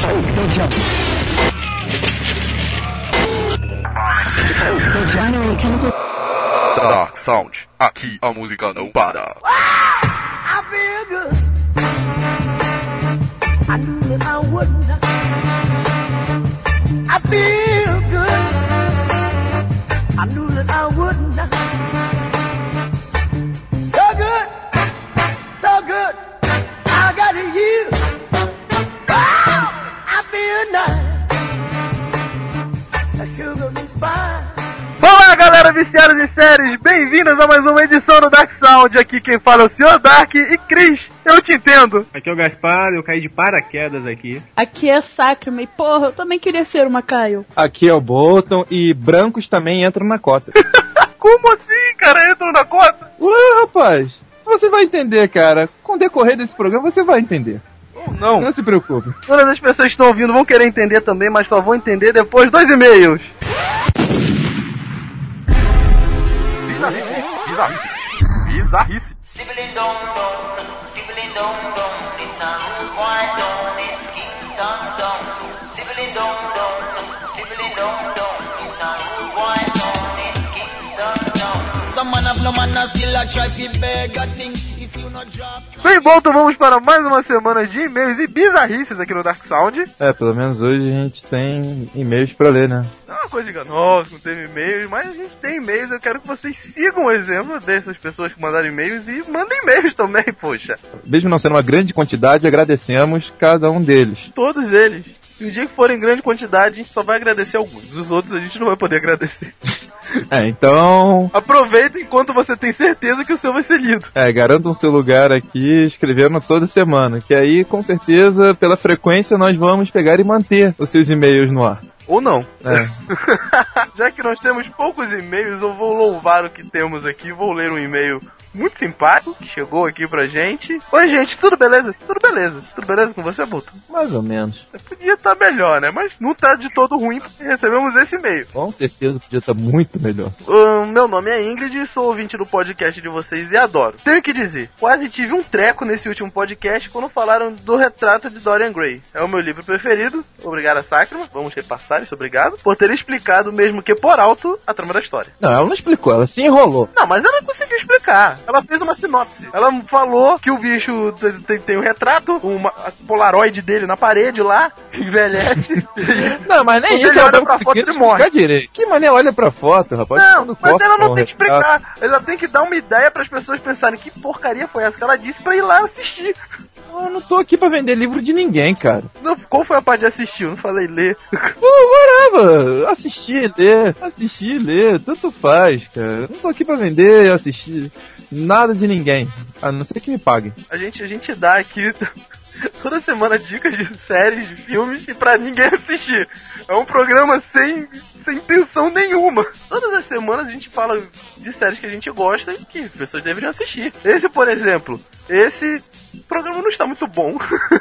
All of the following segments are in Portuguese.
Dark Sound, aqui a música não para. I feel good. I knew that I wouldn't. I feel good. I knew that I wouldn't. So good, so good. I got you. Oh, I feel nice. A sugar and spice. Olá galera viciados em séries, bem-vindos a mais uma edição do Dark Sound. Aqui quem fala é o Sr. Dark e Chris, eu te entendo. Aqui é o Gaspar, eu caí de paraquedas aqui. Aqui é Sacrament e porra, eu também queria ser uma Caio. Aqui é o Bolton e brancos também entram na cota. Como assim, cara? Entram na cota? Ué, rapaz, você vai entender, cara. Com o decorrer desse programa você vai entender. Ou não? Não se preocupe. Todas as pessoas que estão ouvindo vão querer entender também, mas só vão entender depois dos e-mails. Bizarrice. Sibling dong dong, sibling dong dong, it's a white dong, it's Kingston dong. Sibling dong dong, sibling dong dong, it's a white dong, it's Kingston dong. Some man have no man still a try fi beg a thing. If you not drop. Bem, bom, então vamos para mais uma semana de e-mails e bizarrices aqui no Dark Sound. Pelo menos hoje a gente tem e-mails pra ler, né? Não é uma coisa de nossa, não teve e-mails, mas a gente tem e-mails. Eu quero que vocês sigam o exemplo dessas pessoas que mandaram e-mails e mandem e-mails também, poxa. Mesmo não sendo uma grande quantidade, agradecemos cada um deles. Todos eles. E o dia que forem em grande quantidade, a gente só vai agradecer alguns. Os outros a gente não vai poder agradecer. Então... Aproveita enquanto você tem certeza que o seu vai ser lido. garantam seu lugar aqui escrevendo toda semana. Que aí, com certeza, pela frequência, nós vamos pegar e manter os seus e-mails no ar. Ou não. É. Já que nós temos poucos e-mails, eu vou louvar o que temos aqui. Vou ler um e-mail muito simpático que chegou aqui pra gente. Oi, gente, tudo beleza? Tudo beleza. Tudo beleza com você, Buto? Mais ou menos. Podia estar melhor, né? Mas não tá de todo ruim porque recebemos esse e-mail. Com certeza podia estar muito melhor. Meu nome é Ingrid, sou ouvinte do podcast de vocês e adoro. Tenho que dizer, quase tive um treco nesse último podcast quando falaram do retrato de Dorian Gray. É o meu livro preferido. Obrigado a Sacrament, vamos repassar isso, obrigado, por ter explicado, mesmo que por alto, a trama da história. Não, ela não explicou, ela se enrolou. Não, mas ela conseguiu explicar. Ela fez uma sinopse. Ela falou que o bicho tem um retrato, uma polaroid dele na parede lá, envelhece. Não, mas nem Quando isso ele olha ela pra foto, ele morre. direito. Que mané olha pra foto, rapaz? Não, mas ela não tem que explicar. Ela tem que dar uma ideia para as pessoas pensarem que porcaria foi essa que ela disse pra ir lá assistir. Eu não tô aqui pra vender livro de ninguém, cara. Não, qual foi a parte de assistir? Eu não falei ler. Whatever. Assistir, ler, tanto faz, cara. Eu não tô aqui pra vender, assistir nada de ninguém, a não ser que me paguem. A gente dá aqui toda semana dicas de séries, de filmes e pra ninguém assistir. É um programa sem intenção nenhuma. Todas as semanas a gente fala de séries que a gente gosta e que as pessoas deveriam assistir. Esse, por exemplo, esse programa não está muito bom.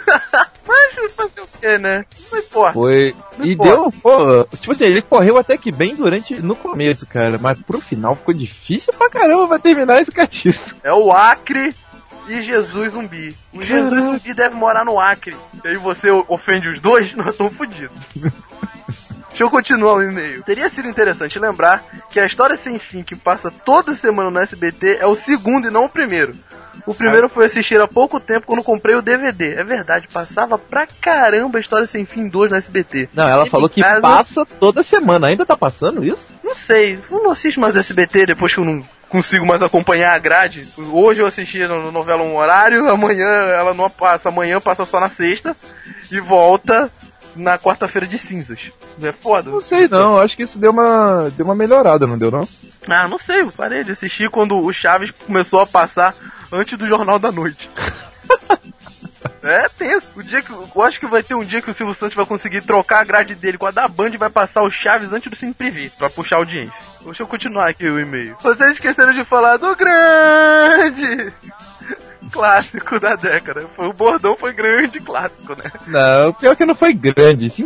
Mas fazer o que, né? Não importa. Foi. Não E importa. deu, pô, tipo assim, ele correu até que bem no começo, cara. Mas pro final ficou difícil pra caramba pra terminar esse catiço. É o Acre e Jesus Zumbi. O Jesus Zumbi deve morar no Acre. E aí você ofende os dois, nós estamos fodidos. Deixa eu continuar o e-mail. Teria sido interessante lembrar que a História Sem Fim, que passa toda semana no SBT, é o segundo e não o primeiro. O primeiro foi assistir há pouco tempo quando comprei o DVD. É verdade, passava pra caramba a História Sem Fim 2 no SBT. Não, ela E falou em que casa, passa toda semana. Ainda tá passando isso? Não sei, eu não assisto mais o SBT depois que eu não consigo mais acompanhar a grade. Hoje eu assisti na novela um horário, amanhã ela não passa, amanhã passa só na sexta e volta na quarta-feira de cinzas. É foda. Não sei não, acho que isso deu uma melhorada, não deu não? Ah, não sei, eu parei de assistir quando o Chaves começou a passar antes do Jornal da Noite. É tenso. O dia que, eu acho que vai ter um dia que o Silvio Santos vai conseguir trocar a grade dele com a da Band e vai passar o Chaves antes do Cine Privé, pra puxar a audiência. Deixa eu continuar aqui o e-mail. Vocês esqueceram de falar do grande clássico da década. O bordão foi grande clássico, né? Não, pior que não foi grande, sim.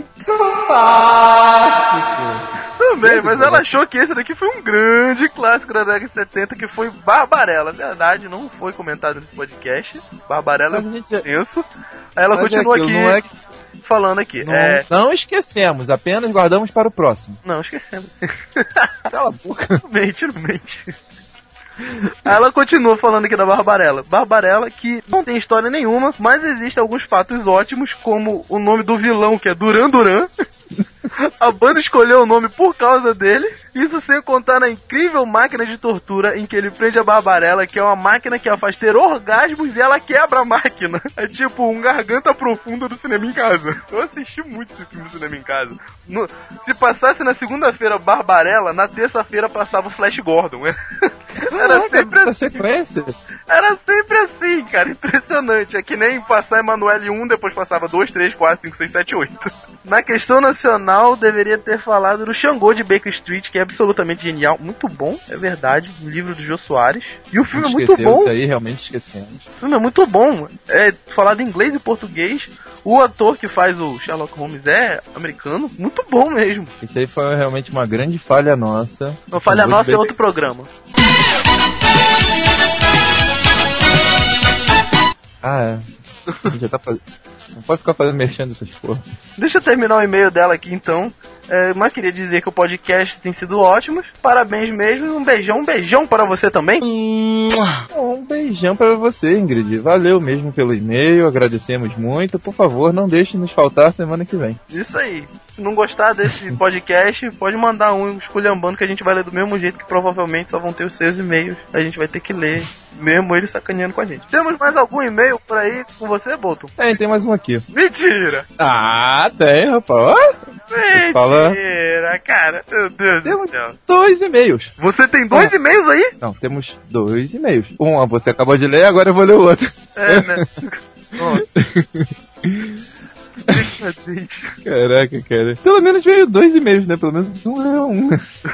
Clássico. Também, mas ela achou que esse daqui foi um grande clássico da década de 70, que foi Barbarella. Verdade, não foi comentado nesse podcast. Barbarella é tenso. Aí ela Mas continua é aquilo, aqui. não é falando aqui. Não esquecemos, apenas guardamos para o próximo. Não, esquecendo. Cala a boca. Não mente. Ela continua falando aqui da Barbarella. Barbarella que não tem história nenhuma, mas existem alguns fatos ótimos, como o nome do vilão, que é Duran Duran. A banda escolheu o nome por causa dele. Isso sem contar na incrível máquina de tortura em que ele prende a Barbarella, que é uma máquina que a faz ter orgasmos e ela quebra a máquina. É tipo um Garganta Profunda do cinema em casa. Eu assisti muito esse filme do cinema em casa. Se passasse na segunda-feira Barbarella, na terça-feira passava o Flash Gordon. Era sempre assim. Sequência. Era sempre assim, cara. Impressionante. É que nem passar Emanuele 1, depois passava 2, 3, 4, 5, 6, 7, 8. Na questão nacional, deveria ter falado do Xangô de Baker Street, que é absolutamente genial. Muito bom, é verdade. Um livro do Jô Soares. E o filme é muito bom. Isso aí, realmente esquecemos. O filme é muito bom. É falado em inglês e português. O ator que faz o Sherlock Holmes é americano. Muito bom mesmo. Isso aí foi realmente uma grande falha nossa. Uma falha nossa é outro programa. Ah, é. Já tá fazendo. Não pode ficar fazendo merchan dessas porra. Deixa eu terminar o e-mail dela aqui então. Mas queria dizer que o podcast tem sido ótimo. Parabéns mesmo. Um beijão para você também. Um beijão para você, Ingrid. Valeu mesmo pelo e-mail. Agradecemos muito. Por favor, não deixe nos faltar semana que vem. Isso aí. Se não gostar desse podcast, pode mandar um esculhambando que a gente vai ler do mesmo jeito, que provavelmente só vão ter os seus e-mails. A gente vai ter que ler, mesmo ele sacaneando com a gente. Temos mais algum e-mail por aí com você, Bolton? Tem mais um aqui. Mentira! Ah, tem, rapaz. Mentira, cara. Meu Deus Temos do céu. 2 e-mails. Você tem 2 e-mails aí? Não, temos 2 e-mails. Um você acabou de ler, agora eu vou ler o outro. Né? Caraca, cara. Pelo menos veio 2 e-mails, né? Pelo menos um.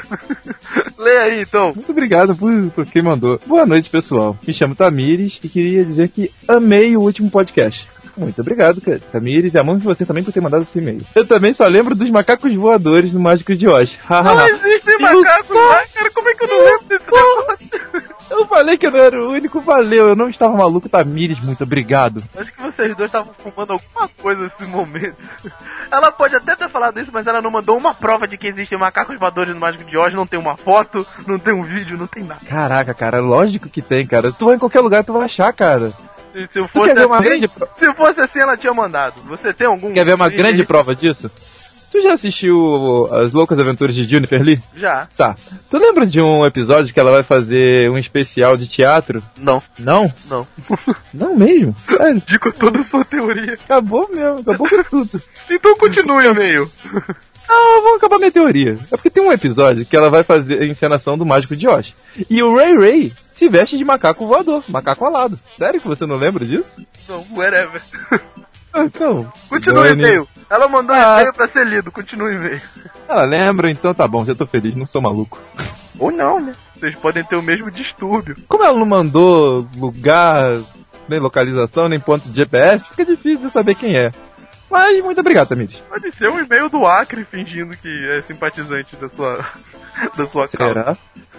Lê aí, então. Muito obrigado por quem mandou. Boa noite, pessoal. Me chamo Tamires e queria dizer que amei o último podcast. Muito obrigado, cara. Tamires, e amamos você também por ter mandado esse e-mail. Eu também só lembro dos macacos voadores no Mágico de Oz. Não existem macacos lá, cara. Como é que eu não lembro desse negócio? Eu falei que eu não era o único, valeu. Eu não estava maluco, Tamires. Muito obrigado. Acho que vocês dois estavam fumando alguma coisa nesse momento. Ela pode até ter falado isso, mas ela não mandou uma prova de que existem macacos voadores no Mágico de Oz. Não tem uma foto, não tem um vídeo, não tem nada. Caraca, cara, lógico que tem, cara. Se tu vai em qualquer lugar, tu vai achar, cara. Se fosse assim, ela tinha mandado. Você tem algum... Quer ver uma grande prova disso? Tu já assistiu As Loucas Aventuras de Jennifer Lee? Já. Tá. Tu lembra de um episódio que ela vai fazer um especial de teatro? Não. Não? Não. Não mesmo? Sério? Digo toda a sua teoria. Acabou mesmo, acabou com tudo. Então continue, e-mail. Não, vamos acabar minha teoria. É porque tem um episódio que ela vai fazer a encenação do Mágico de Oz. E o Ray Ray se veste de macaco voador, macaco alado. Sério que você não lembra disso? Não, whatever. Então. Continua o e-mail. Ela mandou um e-mail pra ser lido, continua o e-mail. Ela lembra, então tá bom, já tô feliz, não sou maluco. Ou não, né? Vocês podem ter o mesmo distúrbio. Como ela não mandou lugar, nem localização, nem ponto de GPS, fica difícil de saber quem é. Mas muito obrigado, Tamires. Pode ser um e-mail do Acre fingindo que é simpatizante da sua causa. Será?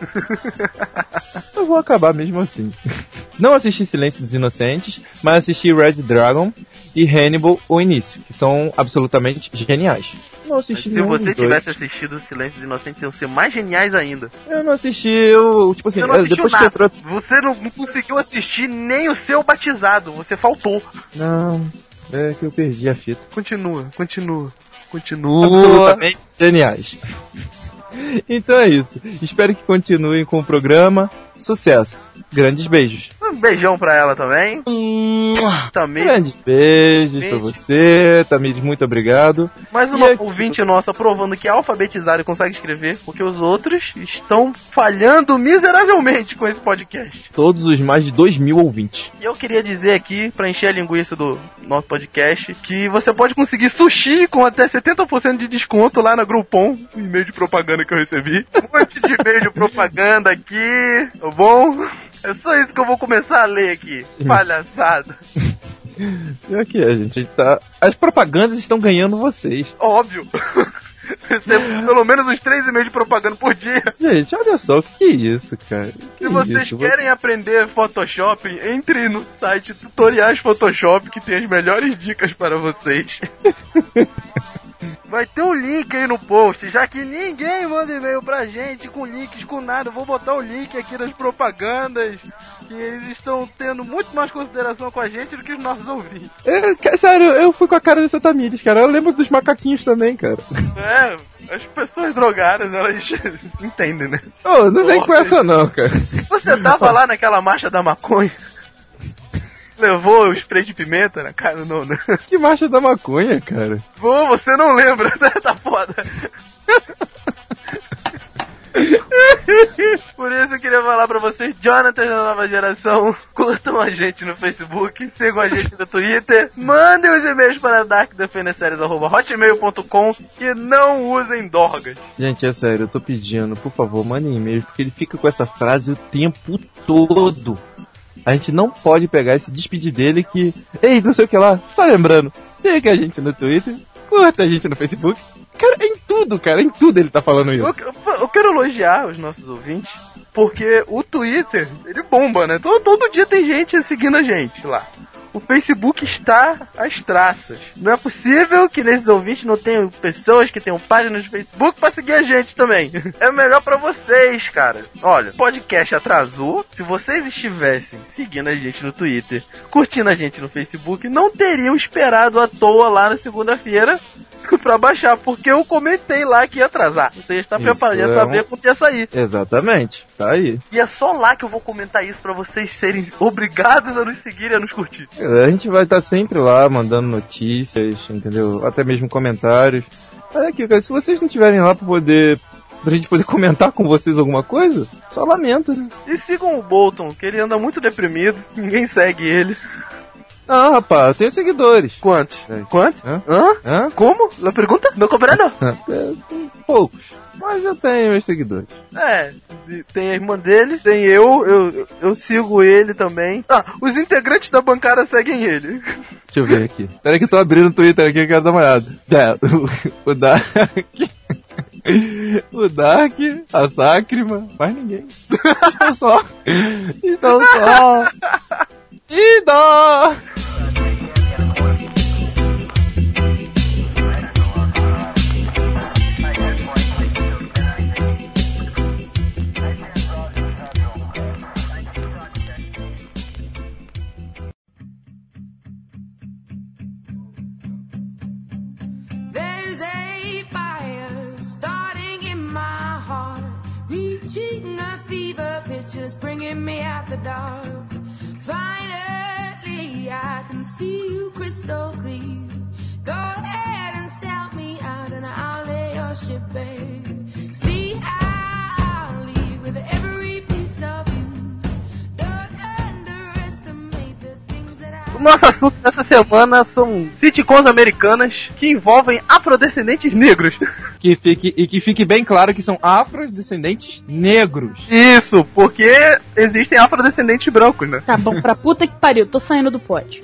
Eu vou acabar mesmo assim. Não assisti Silêncio dos Inocentes, mas assisti Red Dragon e Hannibal, o início, que são absolutamente geniais. Não assisti Se você tivesse assistido Silêncio dos Inocentes, iam ser mais geniais ainda. Eu não assisti, eu, tipo assim, você não assistiu depois nada. que eu trouxe... Você não conseguiu assistir nem o seu batizado, você faltou. Não, é que eu perdi a fita. Continua. Absolutamente geniais. Então é isso. Espero que continuem com o programa. Sucesso. Grandes beijos. Um beijão pra ela também. Tamires. Grandes beijos pra você. Tamires, muito obrigado. Mais uma ouvinte nossa provando que é alfabetizado e consegue escrever, porque os outros estão falhando miseravelmente com esse podcast. Todos os mais de 2.000 ouvintes. E eu queria dizer aqui, pra encher a linguiça do nosso podcast, que você pode conseguir sushi com até 70% de desconto lá na Groupon, o e-mail de propaganda que eu recebi. Um monte de e-mail de propaganda aqui, tá bom? É só isso que eu vou começar a ler aqui. Palhaçada. E aqui, a gente tá... As propagandas estão ganhando vocês. Óbvio. Recebo pelo menos uns 3 e-mails de propaganda por dia. Gente, olha só, o que é isso, cara? Se vocês querem aprender Photoshop, entre no site Tutoriais Photoshop, que tem as melhores dicas para vocês. Vai ter um link aí no post, já que ninguém manda e-mail pra gente com links, com nada. Eu vou botar o link aqui nas propagandas, que eles estão tendo muito mais consideração com a gente do que os nossos ouvintes. Sério, eu fui com a cara dessa Tamires, cara. Eu lembro dos macaquinhos também, cara. As pessoas drogadas, elas se entendem, né? Ô, não vem com essa não, cara. Você tava lá naquela marcha da maconha? Levou o spray de pimenta na cara? Não, né? Que marcha da maconha, cara? Pô, você não lembra, né? Tá foda. Por isso eu queria falar pra vocês, Jonathan da nova geração, curtam a gente no Facebook, sigam a gente no Twitter, mandem os e-mails para darkdefenderseries@hotmail.com e não usem dorgas. Gente, é sério, eu tô pedindo, por favor, mandem e-mails, porque ele fica com essa frase o tempo todo. A gente não pode pegar e se despedir dele que... Ei, não sei o que lá. Só lembrando, siga a gente no Twitter, curta a gente no Facebook. Cara, em tudo ele tá falando isso. Eu quero elogiar os nossos ouvintes, porque o Twitter, ele bomba, né? Todo dia tem gente seguindo a gente lá. O Facebook está às traças. Não é possível que nesses ouvintes não tenham pessoas que tenham páginas no Facebook pra seguir a gente também. É melhor pra vocês, cara. Olha, o podcast atrasou. Se vocês estivessem seguindo a gente no Twitter, curtindo a gente no Facebook, não teriam esperado à toa lá na segunda-feira pra baixar, porque eu comentei lá que ia atrasar. Você está preparando pra ver quando ia sair. Exatamente, tá aí. E é só lá que eu vou comentar isso pra vocês serem obrigados a nos seguir e a nos curtir. A gente vai estar sempre lá mandando notícias, entendeu? Até mesmo comentários. Olha aqui, cara, se vocês não estiverem lá pra gente poder comentar com vocês alguma coisa, só lamento, né? E sigam o Bolton, que ele anda muito deprimido, ninguém segue ele. Ah, rapaz, eu tenho seguidores. Quantos? Quantos? Hã? Como? Na pergunta? Não compreendo? Poucos. Mas eu tenho meus seguidores. Tem a irmã dele, tem eu sigo ele também. Os integrantes da bancada seguem ele. Deixa eu ver aqui. Peraí que eu tô abrindo o Twitter aqui, eu quero dar uma olhada. O Dark... O Dark, a Sacrima, mais ninguém. Estão só. E dó! There's a fire starting in my heart, reaching a fever pitch and it's bringing me out the dark. Finally, I can see you crystal clear. Go ahead and sell me out and I'll lay your ship bare. See, I'll leave with every piece of you. Don't underestimate the things that I... O nosso assunto dessa semana são sitcoms americanas que envolvem afrodescendentes negros. Que fique bem claro que são afrodescendentes negros. Isso, porque existem afrodescendentes brancos, né? Tá bom, pra puta que pariu, tô saindo do pote.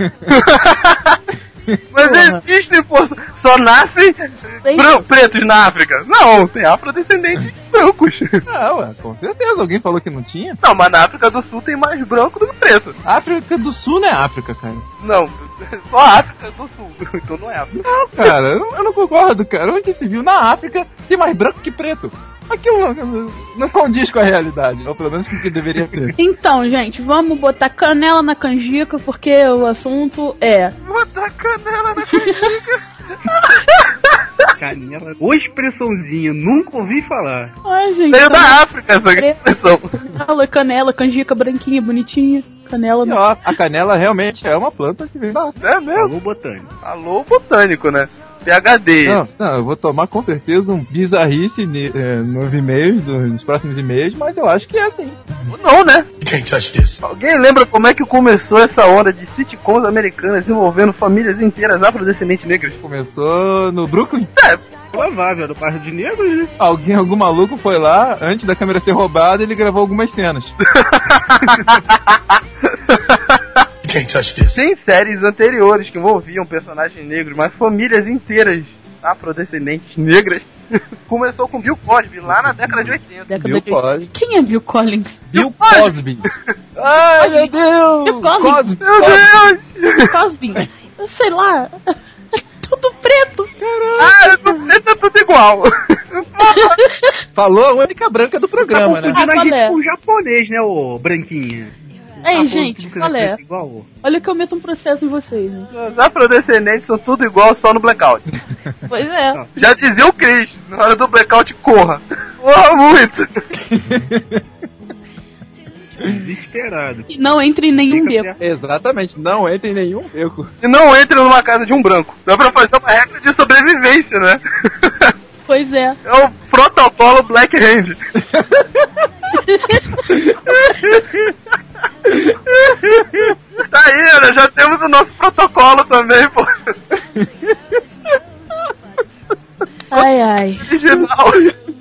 Mas existem, pô, só nascem pretos na África. Não, tem afrodescendentes brancos. Ué, com certeza, alguém falou que não tinha. Não, mas na África do Sul tem mais branco do que preto. A África do Sul não é África, cara. Não, só a África do Sul, então não é África. Não, cara, eu não concordo, cara. Onde se viu? Na África tem mais branco que preto. Aquilo não condiz com a realidade, ou pelo menos com o que deveria ser. Então, gente, vamos botar canela na canjica, porque o assunto é... Botar canela na canjica? Canela. Ô expressãozinha, nunca ouvi falar. Ai, gente... Veio da África essa expressão. Canela, canjica branquinha, bonitinha. Canela... E, ó, a canela realmente é uma planta que vem da África. É mesmo? Alô, botânico. Alô, botânico, né? PhD. Não, eu vou tomar com certeza um bizarrice nos e-mails, nos próximos e-mails, mas eu acho que é assim. Não, né? Can't touch this. Alguém lembra como é que começou essa onda de sitcoms americanas envolvendo famílias inteiras afrodescendentes negras? Começou no Brooklyn? Provável, do bairro de negros, né? Algum maluco foi lá, antes da câmera ser roubada, ele gravou algumas cenas. Can't touch this. Tem séries anteriores que envolviam personagens negros, mas famílias inteiras afrodescendentes negras, começou com Bill Cosby, lá na década de 80. Bill Cosby. Quem é Bill Collins? Bill Cosby. Ai, meu Deus. Bill Cosby. Cosby. Meu Deus! Bill Cosby. Eu sei lá. Tudo preto. Ah, é tudo igual. Falou a única branca do programa, né? Confundindo a qual gente é? com o japonês, né, ô branquinha? Ei, Tá gente, falando que qual é? igual, ô. Olha que eu meto um processo em vocês, né? Os afrodescendentes são tudo igual, só no blackout. Pois é. Já dizia o Chris, na hora do blackout, corra. Corra muito. Desesperado. E não entre em nenhum Fica beco. Exatamente, não entra em nenhum beco. E não entre numa casa de um branco. Dá pra fazer uma regra de sobrevivência, né? Pois é. É o protocolo Black Hand. Tá aí, né? Já temos o nosso protocolo também, pô. Ai, ai. Original.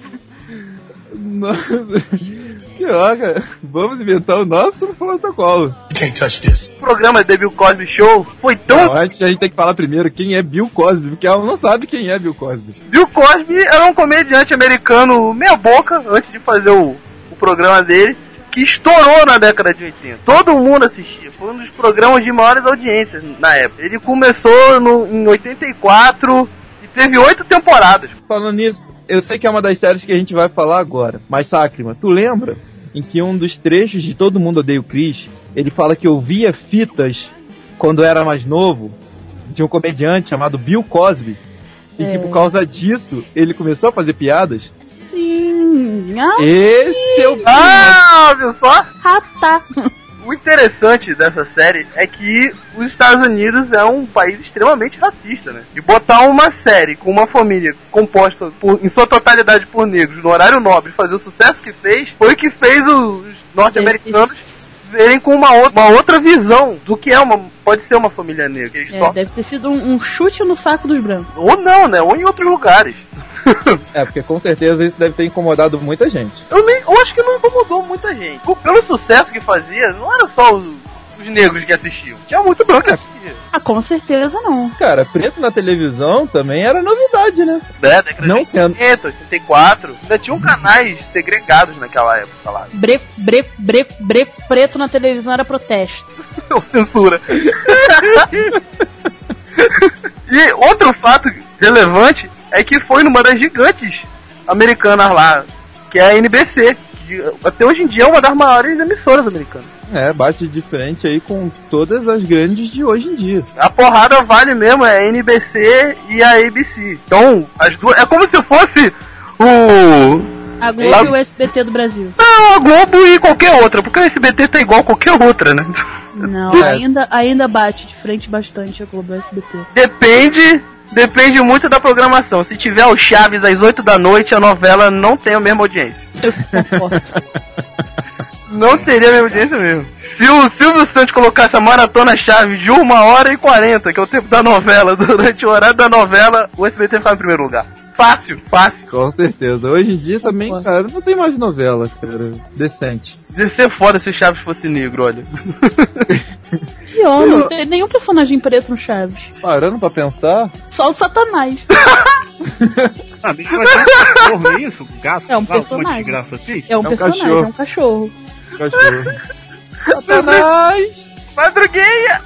Nossa. Pior, cara. Vamos inventar o nosso protocolo. O programa The Bill Cosby Show foi tão... Não, antes a gente tem que falar primeiro quem é Bill Cosby, porque ela não sabe quem é Bill Cosby. Bill Cosby era um comediante americano meia boca, antes de fazer o programa dele, que estourou na década de 80. Todo mundo assistia. Foi um dos programas de maiores audiências na época. Ele começou em 84 e teve 8 temporadas. Falando nisso, eu sei que é uma das séries que a gente vai falar agora, mas Sacrima, tu lembra em que um dos trechos de Todo Mundo Odeia o Chris, ele fala que ouvia fitas quando era mais novo, de um comediante chamado Bill Cosby, e que por causa disso ele começou a fazer piadas? Sim. Ah, Esse é o... Ah, viu só? tá. O interessante dessa série é que os Estados Unidos é um país extremamente racista, né? E botar uma série com uma família composta em sua totalidade por negros no horário nobre, fazer o sucesso que fez, foi o que fez os norte-americanos verem com uma outra visão do que pode ser uma família negra. Deve ter sido um chute no saco dos brancos. Ou não, né? Ou em outros lugares. É, porque com certeza isso deve ter incomodado muita gente. Eu acho que não incomodou muita gente. Pelo sucesso que fazia, não era só os negros que assistiam. Tinha muito branco que assistia. Ah, com certeza não. Cara, preto na televisão também era novidade, né? Década Não de sendo. 80, 84. Ainda tinham canais segregados naquela época lá. Breco, preto na televisão era protesto. Censura. E outro fato relevante é que foi numa das gigantes americanas lá, que é a NBC, que até hoje em dia é uma das maiores emissoras americanas. É, bate de frente aí com todas as grandes de hoje em dia. A porrada vale mesmo, é a NBC e a ABC. Então, as duas... É como se fosse A Globo e o SBT do Brasil. Não, a Globo e qualquer outra, porque o SBT tá igual a qualquer outra, né? Não, É. ainda bate de frente bastante a Globo e o SBT. Depende muito da programação. Se tiver o Chaves às 8 da noite, a novela não tem a mesma audiência. Eu concordo. Não teria a mesma audiência mesmo. Se o Silvio Santos colocasse a maratona Chaves de 1h40, que é o tempo da novela, durante o horário da novela, o SBT ficava em primeiro lugar. Fácil. Com certeza. Hoje em dia também, cara, não tem mais novela, cara, decente. Ia ser foda se o Chaves fosse negro, olha. Pior, não tem nenhum personagem preto no Chaves. Parando pra pensar, Só o Satanás. Ah, deixa eu achar um cachorro, é isso? Gato? É um alguma personagem. desgraça assim? É um personagem, é um cachorro. cachorro. Satanás! Madruguinha!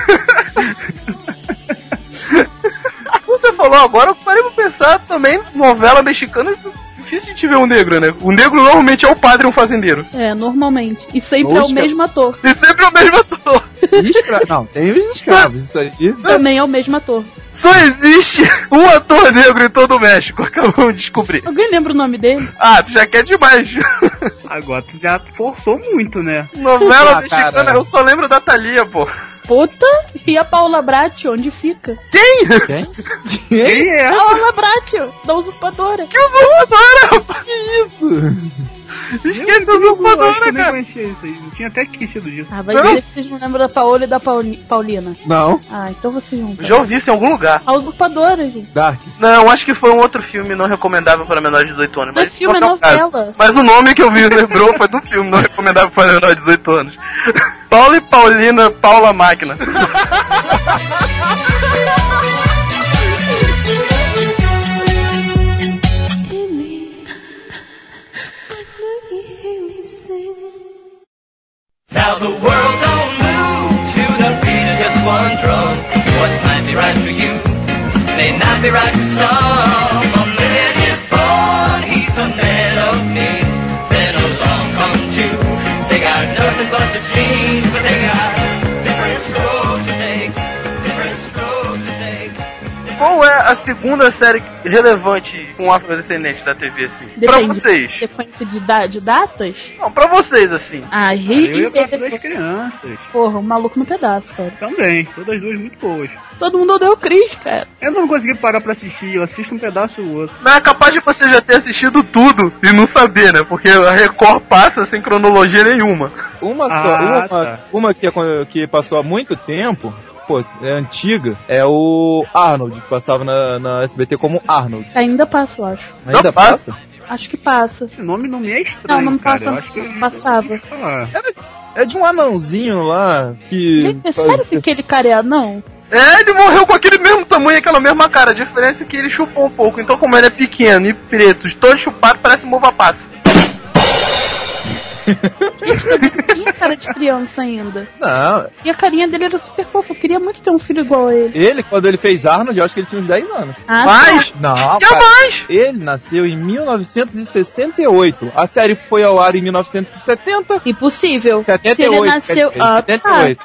Você falou agora, eu parei pra pensar também, novela mexicana, é difícil de te ver um negro, né? O negro normalmente é o padre ou o fazendeiro. É, normalmente. E sempre é Oscar. o mesmo ator. E sempre é o mesmo ator. Não, tem os escravos, isso aí. Também é o mesmo ator. Só existe um ator negro em todo o México, acabamos de descobrir. Alguém lembra o nome dele? Ah, tu já quer demais. Agora tu já forçou muito, né? Novela Ah, mexicana, cara. eu só lembro da Thalia, pô. Puta, e a Paula Bratti, onde fica? Quem? Quem? Quem é essa? Paula Bratti, da usurpadora. Que usurpadora? Que isso? Esquece a Eu usurpadora, nem cara. conhecia isso aí. Não tinha até esquecido disso. Ah, vai ver se vocês não lembram da Paola e da Paulina. Não, Ah, então vocês vão. Já ouvi isso em algum lugar. A usurpadora, gente. Dark. Não, acho que foi um outro filme não recomendável para menores de 18 anos. Não é Mas filme, é não é o caso. novela. Mas o nome que eu vi lembrou foi do filme não recomendável para menores de 18 anos. Paula e Paulina, Paula Máquina. me writing songs. A man is born, he's a man of means. Then along come two, they got nothing but the dreams, but they got different strokes it takes, different strokes it takes. Qual é a segunda série relevante com afrodescendente da TV, assim? Pra Depende. vocês. Sequência de datas? Não, pra vocês, assim. Ah, Eu ia pra duas crianças. Porra, um maluco no pedaço, cara. Também, todas duas muito boas. Todo mundo odeia o Chris, cara. Eu não consegui parar pra assistir, eu assisto um pedaço ou outro. Não é capaz de você já ter assistido tudo e não saber, né? Porque a Record passa sem cronologia nenhuma. Uma que passou há muito tempo, pô, é antiga, é o Arnold, que passava na SBT como Arnold. Ainda passa, eu acho. Ainda passa? Acho que passa. Esse nome não me é estranho, Não cara. passa, Eu acho que eu passava. ouvi falar. É de um anãozinho lá que... Gente, é sério que aquele cara é anão? É, ele morreu com aquele mesmo tamanho, aquela mesma cara. A diferença é que ele chupou um pouco. Então, como ele é pequeno e preto, todo chupado, parece um mova-passa. Tinha cara de criança ainda. Não, E a carinha dele era super fofa. Eu queria muito ter um filho igual a ele. quando ele fez Arnold, eu acho que ele tinha uns 10 anos. Ah, Mas, Não, que cara, mais? ele nasceu em 1968. A série foi ao ar em 1970. Impossível. 78, Se ele nasceu... quer dizer, 78.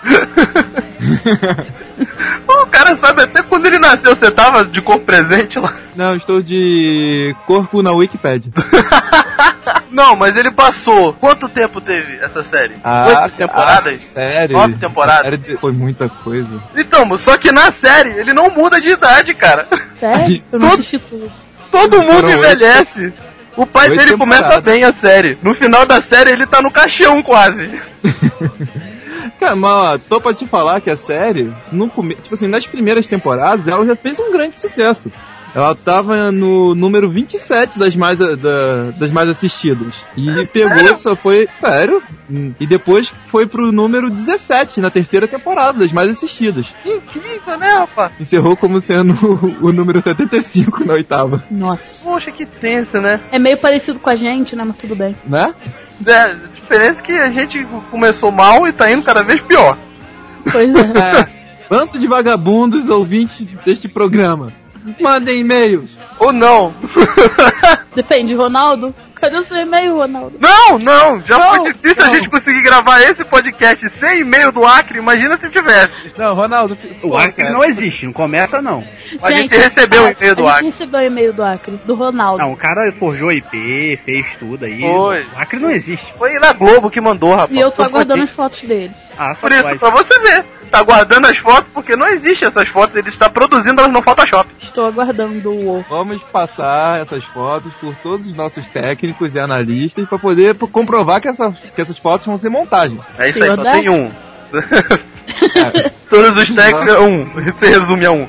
O cara sabe até quando ele nasceu. Você tava de corpo presente lá? Não, estou de corpo na Wikipedia. Não, mas ele passou. Quanto tempo teve essa série? 8 temporadas? Sério? 9 temporadas? Foi muita coisa. Então, só que na série ele não muda de idade, cara. Sério? Eu não assisti tudo. Todo mundo Foram envelhece. O pai 8 dele começa temporadas. bem a série. No final da série ele tá no caixão quase. Cara, mas ó, tô pra te falar que a série, tipo assim, nas primeiras temporadas, ela já fez um grande sucesso. Ela tava no número 27 das mais assistidas. E pegou, só foi... Sério? E depois foi pro número 17, na terceira temporada, das mais assistidas. Incrível, né, rapaz? Encerrou como sendo o número 75 na oitava. Nossa. Poxa, que tenso, né? É meio parecido com a gente, né? Mas tudo bem. Né? É, a diferença é que a gente começou mal e tá indo cada vez pior. Pois é. Bando de vagabundos ouvintes deste programa. Mandem e-mails. Ou não. Depende, Ronaldo. Cadê o seu e-mail, Ronaldo? Não, já Não, foi difícil não. a gente conseguir gravar esse podcast sem e-mail do Acre, imagina se tivesse. Não, Ronaldo. O Acre não existe, não começa não. A gente recebeu o e-mail do A Acre. gente recebeu o e-mail do Acre, do Ronaldo. Não, o cara forjou IP, fez tudo aí. Foi. O Acre não existe. Foi na Globo que mandou, rapaz. E eu tô Foi aguardando aqui. as fotos dele. Ah, só Por isso, pode. pra você ver. Tá guardando as fotos porque não existe essas fotos, ele está produzindo elas no Photoshop. Estou aguardando o... Vamos passar essas fotos por todos os nossos técnicos e analistas para poder comprovar que essas fotos vão ser montagem. É isso aí, só Senhor tem um. Todos os técnicos é um. Você resume a um.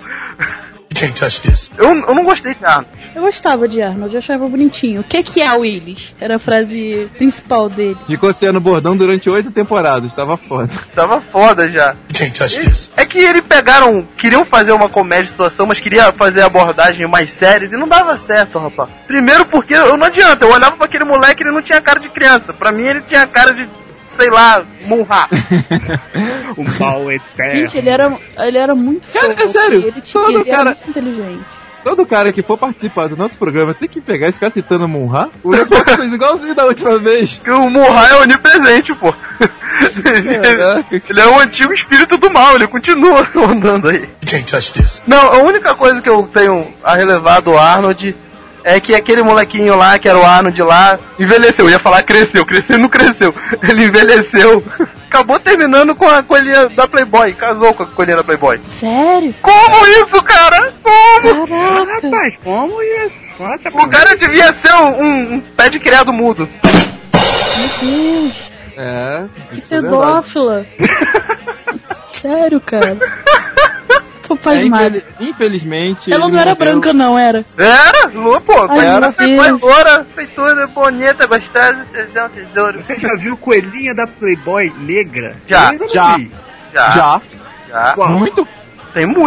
Eu não gostei de Arnold. Eu gostava de Arnold, eu achava bonitinho. O que é Willis? Era a frase principal dele. Ficou sendo bordão durante 8 temporadas, tava foda. Tava foda já. É que eles queriam fazer uma comédia de situação, mas queria fazer abordagem mais sérias e não dava certo, rapaz. Primeiro porque não adianta, eu olhava pra aquele moleque e ele não tinha cara de criança. Pra mim ele tinha cara de, sei lá, Munra. Um pau eterno. Gente, ele era muito Cara, fofo, é sério, Ele todo era cara- muito inteligente. Todo cara que for participar do nosso programa tem que pegar e ficar citando Munra. O Leopoldo fez igualzinho da última vez. Porque o Munra é onipresente, pô. Ele é o antigo espírito do mal, ele continua andando aí. Não, a única coisa que eu tenho a relevar do Arnold é que aquele molequinho lá, que era o Arnold lá, envelheceu. Eu ia falar cresceu e não cresceu. Ele envelheceu. Acabou terminando com a coelhinha da Playboy. Casou com a coelhinha da Playboy. Sério? Como isso, cara? Como? Caraca. Rapaz, como isso? Nossa, O cara devia ser um pé de criado mudo. Meu Deus. É, Que isso é verdade. pedófila. Sério, cara. Tô pasmado. Infelizmente. Ela ele não era morreu. branca, não, era. Era? Pô, Ai, era meu Playboy Deus. loura, feitura, bonita, gostosa, tesão, tesouro. Você já viu coelhinha da Playboy negra? Já, Eu ainda não já. vi. Já. Já. Já. Qual? Muito. Tem muitas.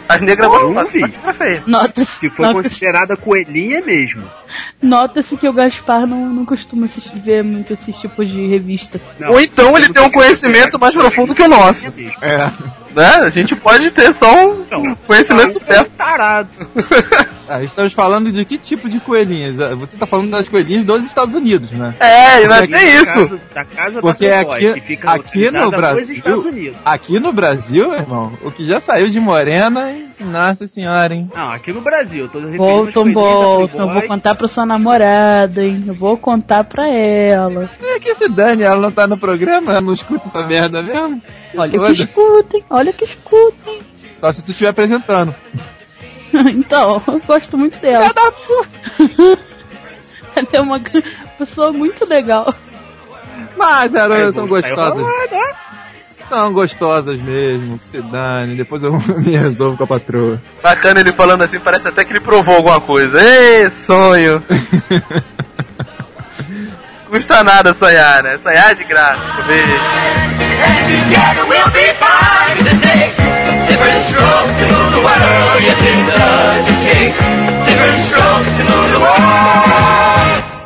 As negras vão Ruby, pra feia. Nota-se que foi considerada coelhinha mesmo. nota-se que o Gaspar não costuma ver muito esses tipos de revista. Não, Ou então ele eu tem um não conhecimento mais profundo que o nosso. mesmo. É. Né? A gente pode ter só um Não, conhecimento é um supérfluo. tarado. Estamos falando de que tipo de coelhinhas? Você tá falando das coelhinhas dos Estados Unidos, né? É, e não é Porque nem isso. Da casa Porque da Playboy, que fica aqui no localizada nos Brasil, Estados Unidos. aqui no Brasil, meu irmão, o que já saiu de morena, hein? Nossa senhora, hein? Não, aqui no Brasil, eu tô referindo às Voltam, coelhinhas da voltam. Eu vou Playboy. contar pra sua namorada, hein? Eu vou contar pra ela. É que se dane, ela não tá no programa, ela não escuta essa merda mesmo. Se Olha foda. que escutem, olha que escutem. Só se tu estiver apresentando. Então, eu gosto muito dela. Ela é uma pessoa muito legal. Mas elas são Aí eu gostosas. falo, ah, tá. São gostosas mesmo, que se dane. Depois eu me resolvo com a patroa. Bacana ele falando assim, parece até que ele provou alguma coisa. Ê, sonho! Custa nada sonhar, né? Sonhar é de graça. Beijo. Together we'll be fine. 'Cause it takes different strokes to move the world. Yes, it does. It takes different strokes to move the world.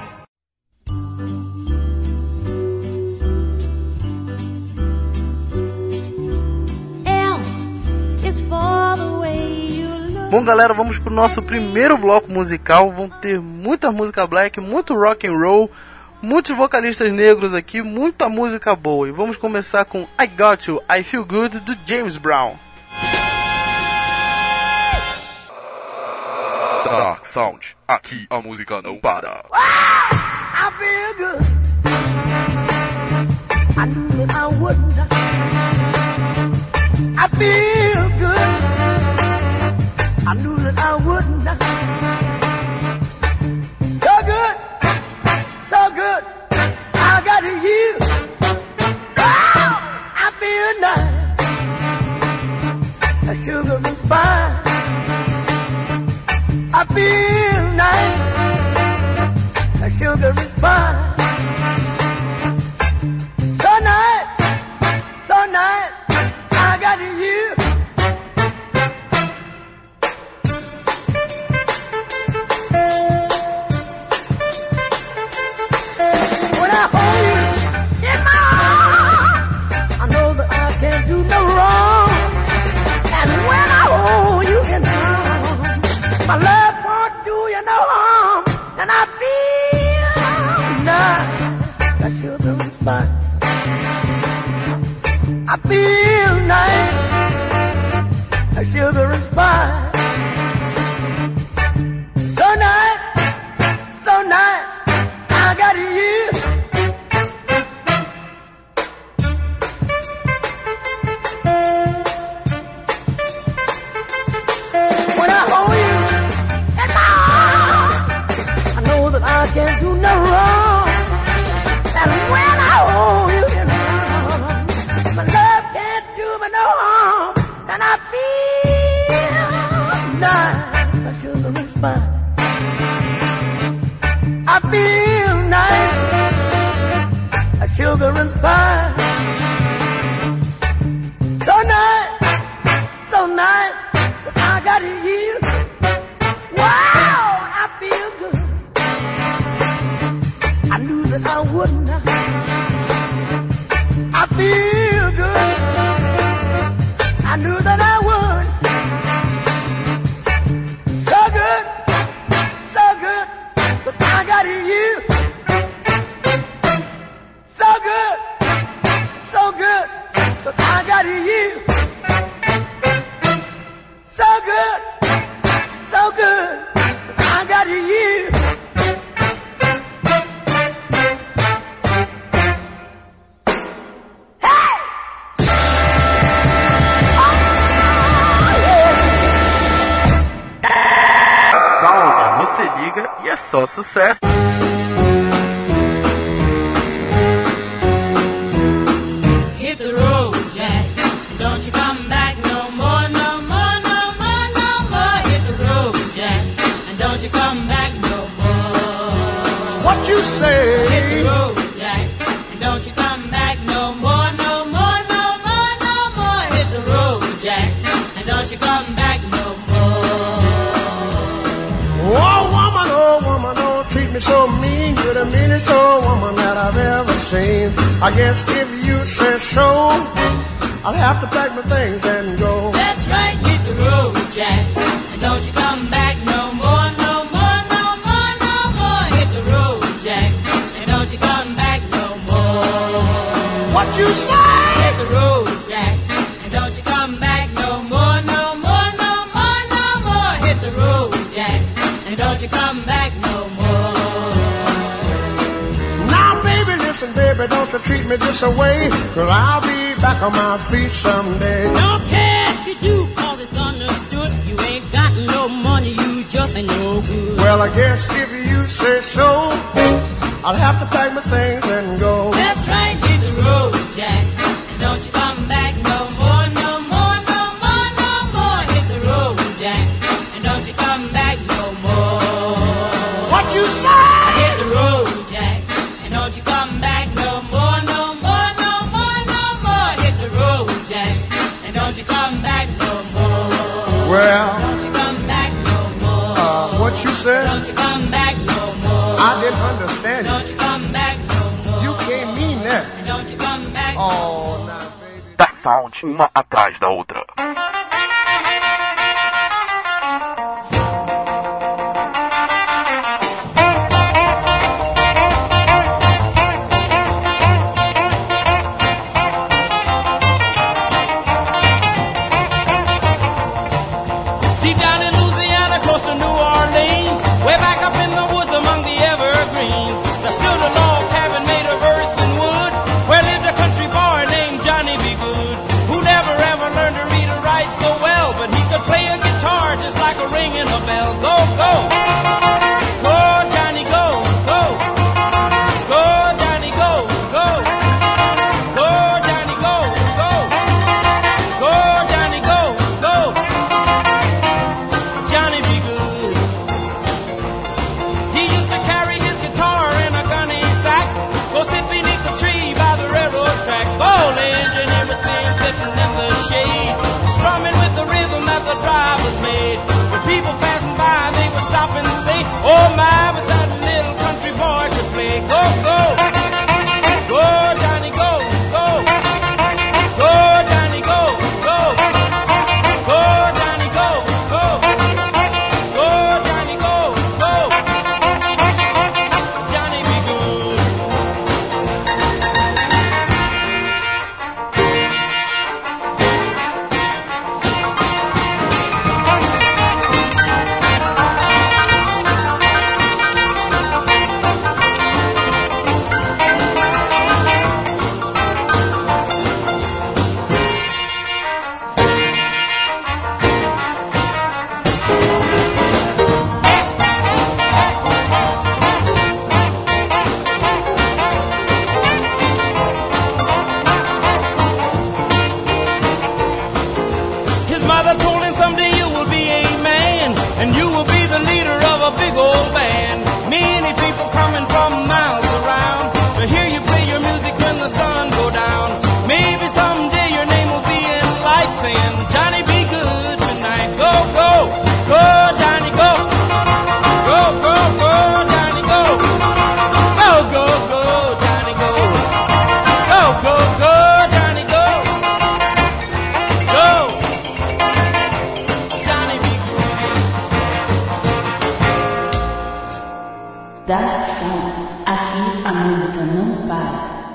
L is for the way you look. Bom, galera, vamos pro nosso primeiro bloco musical. Vão ter muita música black, muito rock and roll, muitos vocalistas negros aqui, muita música boa. E vamos começar com I Got You, I Feel Good, do James Brown. Dark Sound, aqui a música não para. I feel good. I knew that I wouldn't. I feel good. I knew that I wouldn't. So good, so good. I got you. Wow, I feel nice. A sugar and spice. I feel nice. A sugar and spice. So nice, so nice. I got you. When I hold you in my arms, I know that I can't do no wrong. And when I hold you in my arms, my love won't do you no harm. And I feel nice, that sugar and spice. I feel nice, that sugar and spice. So nice, so nice, I got you. When I hold you in my arms, I know that I can't do no wrong. And when I hold you in my arms, my love can't do me no harm. And I feel nice, my sugar and spice. I feel nice, a sugar and spice. So nice, I got you. Wow, I feel good. I knew that I wouldn't. I feel good. I knew that I would. So good, but I got you. So good, but I got you. So good, but I got you. Salva, você liga e é só sucesso. Hit the road, Jack. Don't you come back no more, no more, no more, no more. Hit the road, Jack. And don't you come back no more. What you say? Hit the road, Jack. And don't you come back no more, no more, no more, no more. Hit the road, Jack. And don't you come back no me so mean, you're the meanest old woman that I've ever seen. I guess if you say so, I'll have to pack my things and go. That's right, hit the road, Jack. And don't you come back no more, no more, no more, no more. Hit the road, Jack. And don't you come back no more. What you say? Hit the road, Jack. And don't you come back no more, no more, no more, no more. Hit the road, Jack. And don't you come back no more. Now, baby, listen, baby, don't you treat me this away, 'cause I'll be back on my feet someday. Don't care if you do, 'cause it's understood. You ain't got no money, you just ain't no good. Well, I guess if you say so, I'll have to pack my things and go. That's right, hit the road, Jack. And don't you come back no more, no more, no more, no more. Hit the road, Jack. And don't you come back no more. What you say? Hit the road, Jack. And don't you come back no more, no more, no more, no more. Hit the road, Jack. And don't you come back no more. Well, Don't you come back no more. what you said? Don't you come back no more. I didn't understand Don't it. you come back no more. You can't mean that. And don't you come back. Oh, now, baby. Da Sound, uma atrás da outra. Deep down in Louisiana, close to New Orleans, way back up in the woods among the evergreens, there stood a log cabin made of earth and wood, where lived a country boy named Johnny B. Good, who never ever learned to read or write so well, but he could play a guitar just like a ringing a bell. Go, go! Go, Johnny, go, go! Go, Johnny, go, go! Go, Johnny, go, go! Go, Johnny, go, go! Johnny be good. He used to carry his guitar in a gunny sack, go sit beneath the tree by the railroad track. Old engine everything sitting in the shade, strumming with the rhythm that the drivers made. When people passing by, they would stop and say, "Oh my, but that little country boy could play." Go, go, go, Johnny, go, go, go, Johnny, go, go, go, Johnny, go, go. Go, Johnny, go, go. Johnny be good. His mother told him someday you will be a man, and you will be the leader of a big old band. Many people coming from miles around to hear you play your music when the sun go down. Maybe someday your name will be in lights saying, "Johnny be good tonight." Go, go, go, Johnny, go. Go, go, go, Johnny, go. Go, go, go, Johnny, go. Go, go, go, Johnny, go. Go. Johnny be good. Da Sound. Aqui a música não para.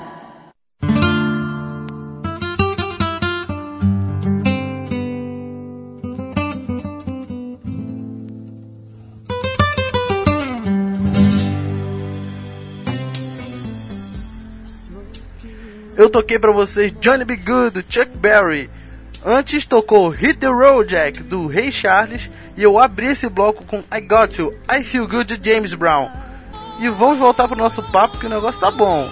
Eu toquei pra vocês Johnny B. Good, do Chuck Berry. Antes tocou Hit the Road Jack, do Ray Charles. E eu abri esse bloco com I Got You, I Feel Good, de James Brown. E vamos voltar pro nosso papo, que o negócio tá bom.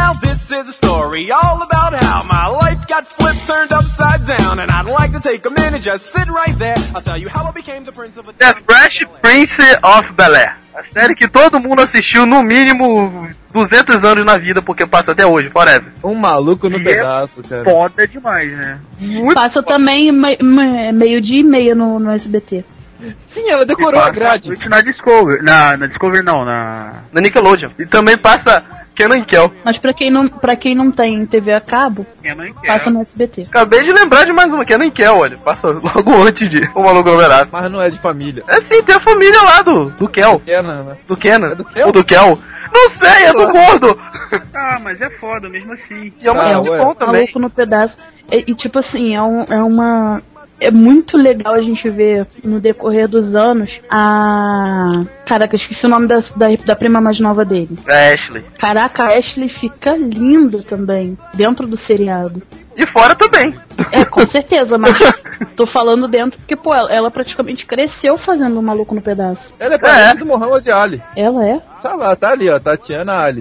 Now this is a story all about how my life got flipped, turned upside down, and I'd like to take a minute, just sit right there. I'll tell you how I became the prince of a... The Fresh Prince of Bel-Air. A série que todo mundo assistiu no mínimo 200 anos na vida, porque passa até hoje, forever. Um maluco no pedaço, cara. Foda demais, né? Passa também meio-dia e meia no SBT. Sim, ela decorou a grade. Na Discovery. Na Discovery não, na Nickelodeon. E também passa Kenan e Kel. Mas pra quem não tem TV a cabo, passa no SBT. Acabei de lembrar de mais uma, Kenan e Kel, olha. Passa logo antes de O Maluco no Pedaço. Mas não é de família. É sim, tem a família lá do Kel. Kenan, né? Do Kenan. É do Kel? Ou do Kel. Não sei, é do gordo. Ah, mas é foda mesmo assim. E é uma de bom também. Maluco no Pedaço. E tipo assim, é muito legal a gente ver no decorrer dos anos Caraca, esqueci o nome da prima mais nova dele. A Ashley. Caraca, a Ashley fica linda também, dentro do seriado. E fora também. É, com certeza, mas tô falando dentro porque, pô, ela praticamente cresceu fazendo o Maluco no Pedaço. Ela é parente do Muhammad Ali. Ela é? Tá lá, tá ali, ó, Tatiana Ali.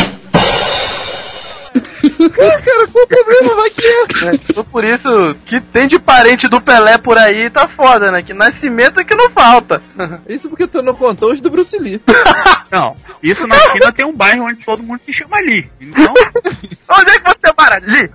Cara, qual o problema vai que é? Por isso que tem de parente do Pelé por aí, tá foda, né? Que nascimento é que não falta. Isso porque tu não contou os do Bruce Lee. Não, isso na China tem um bairro onde todo mundo se chama Ali. Então... Onde é que você para ali?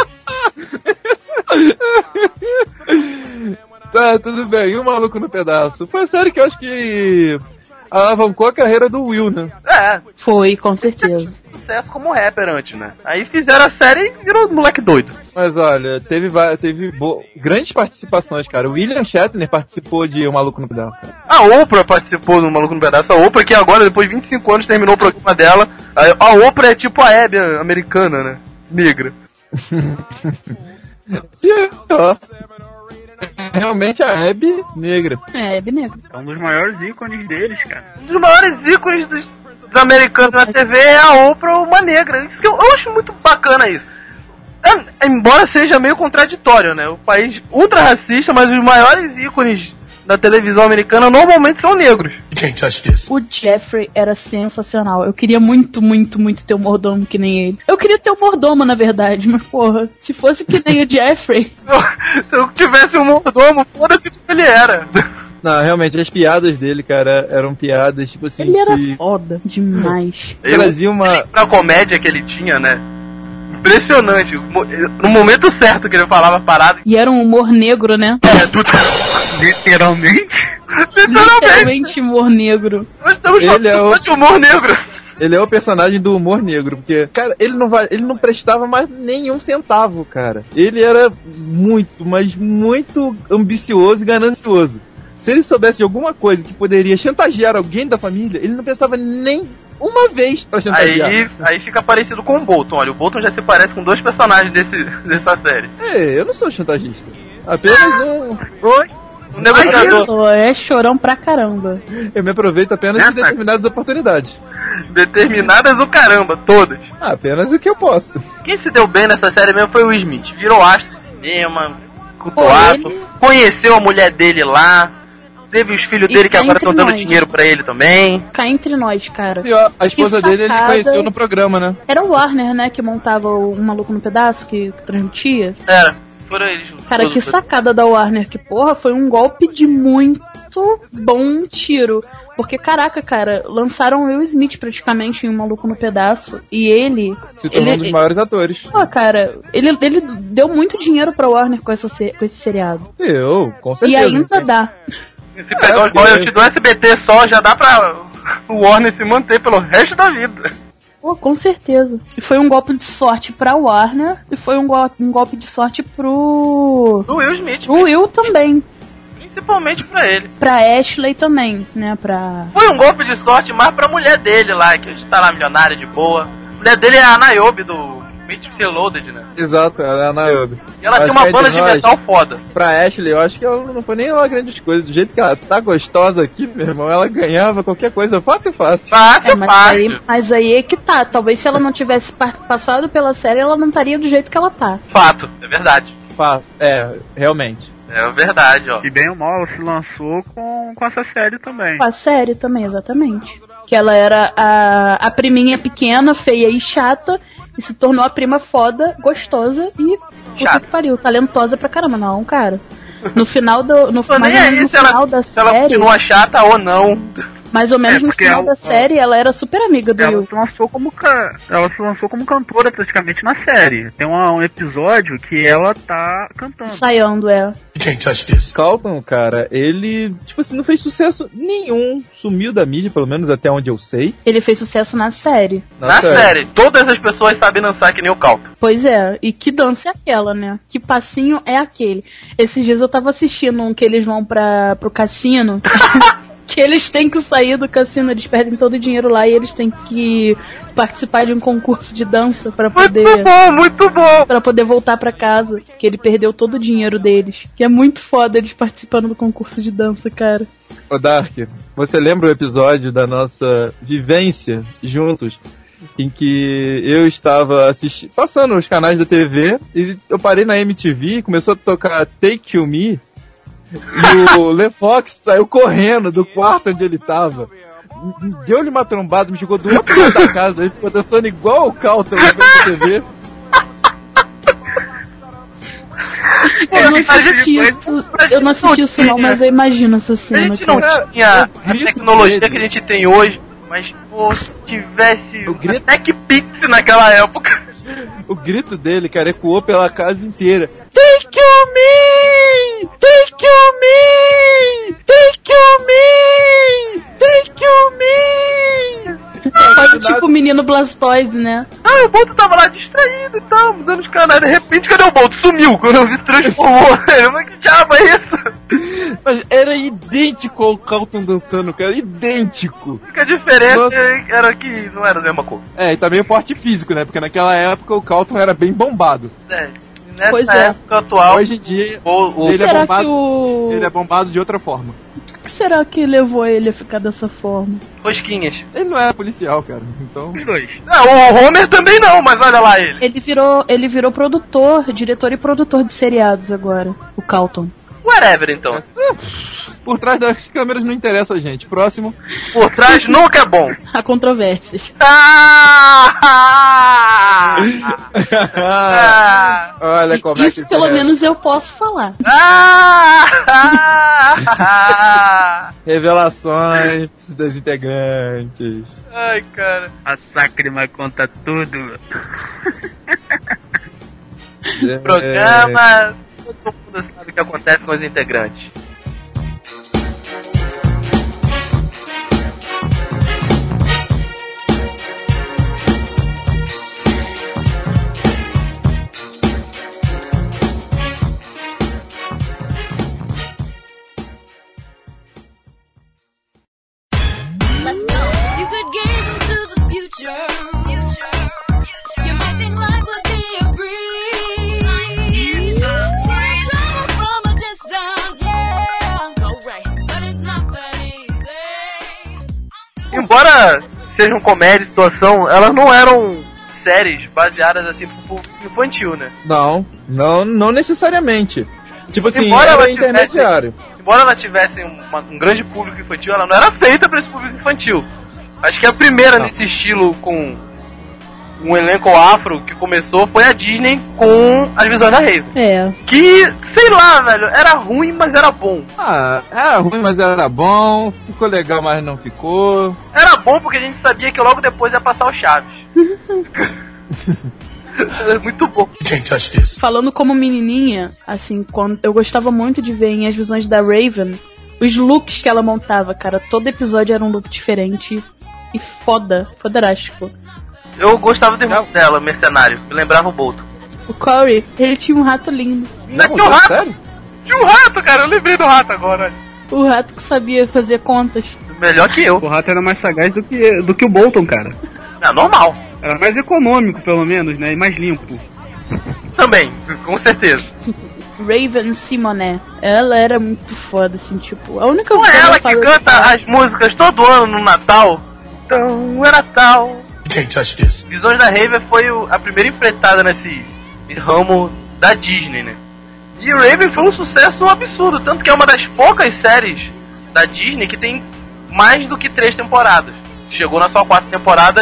Tá, tudo bem. E o Maluco no Pedaço? Foi sério que eu acho que alavancou a carreira do Will, né? É. Foi, com certeza. Sucesso como rapper antes, né? Aí fizeram a série e virou moleque doido. Mas olha, teve grandes participações, cara. O William Shatner participou de O Maluco no Pedaço, cara. A Oprah participou do Maluco no Pedaço. A Oprah que agora, depois de 25 anos, terminou o programa dela. A Oprah é tipo a Abby americana, né? Negra. Ó. Realmente a Abby negra. É, Abby negra. É um dos maiores ícones deles, cara. Um dos maiores ícones dos americanos na TV é a Oprah, uma negra. Isso que eu acho muito bacana isso. Embora seja meio contraditório, né? O país ultra racista, mas os maiores ícones da televisão americana normalmente são negros. O Jeffrey era sensacional. Eu queria muito, muito, muito ter um mordomo que nem ele. Eu queria ter um mordomo, na verdade, mas porra, se fosse que nem o Jeffrey... Se eu tivesse um mordomo, foda-se como ele era. Não, realmente, as piadas dele, cara, eram piadas, tipo assim... Ele era foda demais. Ele trazia uma... Pra comédia que ele tinha, né? Impressionante. No momento certo que ele falava a parada. E era um humor negro, né? Literalmente? Literalmente humor negro. Nós estamos falando de humor negro. Ele é o personagem do humor negro, porque, cara, ele não prestava mais nenhum centavo, cara. Ele era muito, mas muito ambicioso e ganancioso. Se ele soubesse de alguma coisa que poderia chantagear alguém da família, ele não pensava nem uma vez pra chantagear. Aí fica parecido com o Bolton. Olha, o Bolton já se parece com dois personagens dessa série. Eu não sou chantagista. Apenas um negociador. É chorão pra caramba. Eu me aproveito apenas de determinadas oportunidades. Determinadas o caramba, todas. Apenas o que eu posso. Quem se deu bem nessa série mesmo foi o Will Smith. Virou astro do cinema, cultuado, conheceu a mulher dele lá. Teve os filhos dele que agora estão dando dinheiro pra ele também. Cá entre nós, cara. E a esposa dele ele conheceu no programa, né? Era o Warner, né, que montava o Maluco no Pedaço, que transmitia. Era, foram eles. Cara, que sacada da Warner, que porra, foi um golpe de muito bom tiro. Porque, caraca, cara, lançaram o Will Smith praticamente em Um Maluco no Pedaço. E ele... se tornou um dos maiores atores. Pô, cara, ele deu muito dinheiro pra Warner com esse seriado. Com certeza. E ainda dá. Se pegar os royalties do SBT só, já dá pra o Warner se manter pelo resto da vida. Pô, com certeza. E foi um golpe de sorte pra Warner e foi um golpe de sorte pro Will Smith. Pro Will também. Principalmente pra ele. Pra Ashley também, né? Foi um golpe de sorte mais pra mulher dele lá, que está lá milionária de boa. A mulher dele é a Niobe do Beat Loaded, né? Exato, ela é a Niobe. E ela tem uma banda de metal foda. Pra Ashley, eu acho que ela não foi nem uma grande coisa. Do jeito que ela tá gostosa aqui, meu irmão, ela ganhava qualquer coisa fácil. Fácil. Mas aí é que tá. Talvez se ela não tivesse passado pela série, ela não estaria do jeito que ela tá. Fato, é verdade. Realmente. É verdade, ó. E bem ou mal, ela se lançou com essa série também. Com a série também, exatamente. Que ela era a priminha pequena, feia e chata, e se tornou a prima foda, gostosa e puta que pariu, talentosa pra caramba. Não, cara. No final do. No Tô nem aí se final da se ela série. continua chata ou não. Mais ou menos no porque final da série, ela era super amiga do Ela Will. se lançou como cantora praticamente na série. Tem um episódio que ela tá cantando. Ensaiando, é. Carlton, cara, ele, tipo assim, não fez sucesso nenhum. Sumiu da mídia, pelo menos até onde eu sei. Ele fez sucesso na série. Na série, todas as pessoas sabem dançar que nem o Calton. Pois é, e que dança é aquela, né? Que passinho é aquele? Esses dias eu tava assistindo um que eles vão pro cassino. Que eles têm que sair do cassino, eles perdem todo o dinheiro lá e eles têm que participar de um concurso de dança pra poder... Muito bom! Pra poder voltar pra casa, que ele perdeu todo o dinheiro deles. Que é muito foda eles participando do concurso de dança, cara. Ô Dark, você lembra o episódio da nossa vivência juntos? Em que eu estava passando os canais da TV e eu parei na MTV e começou a tocar Take You Me. E o Le Fox saiu correndo do quarto onde ele tava. Deu-lhe uma trombada, me jogou do outro lado da casa. Ele ficou dançando igual o Calton na TV. Eu não assisti isso não, mas eu imagino essa cena. A gente não tinha a tecnologia que a gente tem hoje, mas pô, se tivesse a TechPix naquela época. O grito dele, cara, ecoou pela casa inteira. Take you me! Take you me! Take you me! Take you me! Quase tipo o menino Blastoise, né? Ah, o Bolt tava lá distraído e tal, mudando os canais. De repente, cadê o Bolt? Sumiu quando eu vi se transformou. Mas que diabo é isso? Mas era idêntico ao Calton dançando, cara, idêntico. A diferença era que não era a mesma coisa. É, e também o porte físico, né? Porque naquela época o Calton era bem bombado. É. Nessa época atual, hoje em dia ele é bombado de outra forma. O que será que levou ele a ficar dessa forma? Rosquinhas. Ele não era policial, cara. Então. Os dois. O Homer também não, mas olha lá ele. Ele virou produtor, diretor e produtor de seriados agora, o Calton. Whatever, então. Por trás das câmeras não interessa a gente. Próximo. Por trás nunca é bom. Há controvérsias. Olha como é que isso pelo menos eu posso falar. Revelações dos integrantes. Ai, cara. A Sacrima conta tudo. Programa. Todo mundo sabe o que acontece com os integrantes. Let's go. You could gaze into the future. You might think life would be a breeze. See travel from a distance, yeah. Go right, but it's not that easy. Embora sejam comédia e situação, elas não eram séries baseadas assim pro público infantil, né? Não necessariamente. Tipo assim, Embora era ela tivesse- intermediário. Embora ela tivesse um grande público infantil, ela não era feita para esse público infantil. Acho que a primeira nesse estilo com um elenco afro que começou foi a Disney com As Visões da Raven. É. Que, sei lá, velho, era ruim, mas era bom. Ah, era ruim, mas era bom. Ficou legal, mas não ficou. Era bom porque a gente sabia que logo depois ia passar o Chaves. Era muito bom. Falando como menininha, assim, quando eu gostava muito de ver em As Visões da Raven os looks que ela montava, cara. Todo episódio era um look diferente e foderástico. Eu gostava do irmão dela, mercenário. Me lembrava o Bolton. O Corey, ele tinha um rato lindo. Tinha um rato? Sério? Tinha um rato, cara. Eu lembrei do rato agora. O rato que sabia fazer contas. Melhor que eu. O rato era mais sagaz do que o Bolton, cara. É normal. Era mais econômico, pelo menos, né? E mais limpo. Também, com certeza. Raven Simonet. Ela era muito foda, assim, tipo... A única Não é coisa ela que que eu canta falo- as músicas todo ano no Natal? Então é Natal. Visões da Raven foi a primeira empreitada nesse ramo da Disney, né? E Raven foi um sucesso absurdo, tanto que é uma das poucas séries da Disney que tem mais do que 3 temporadas. Chegou na sua 4ª temporada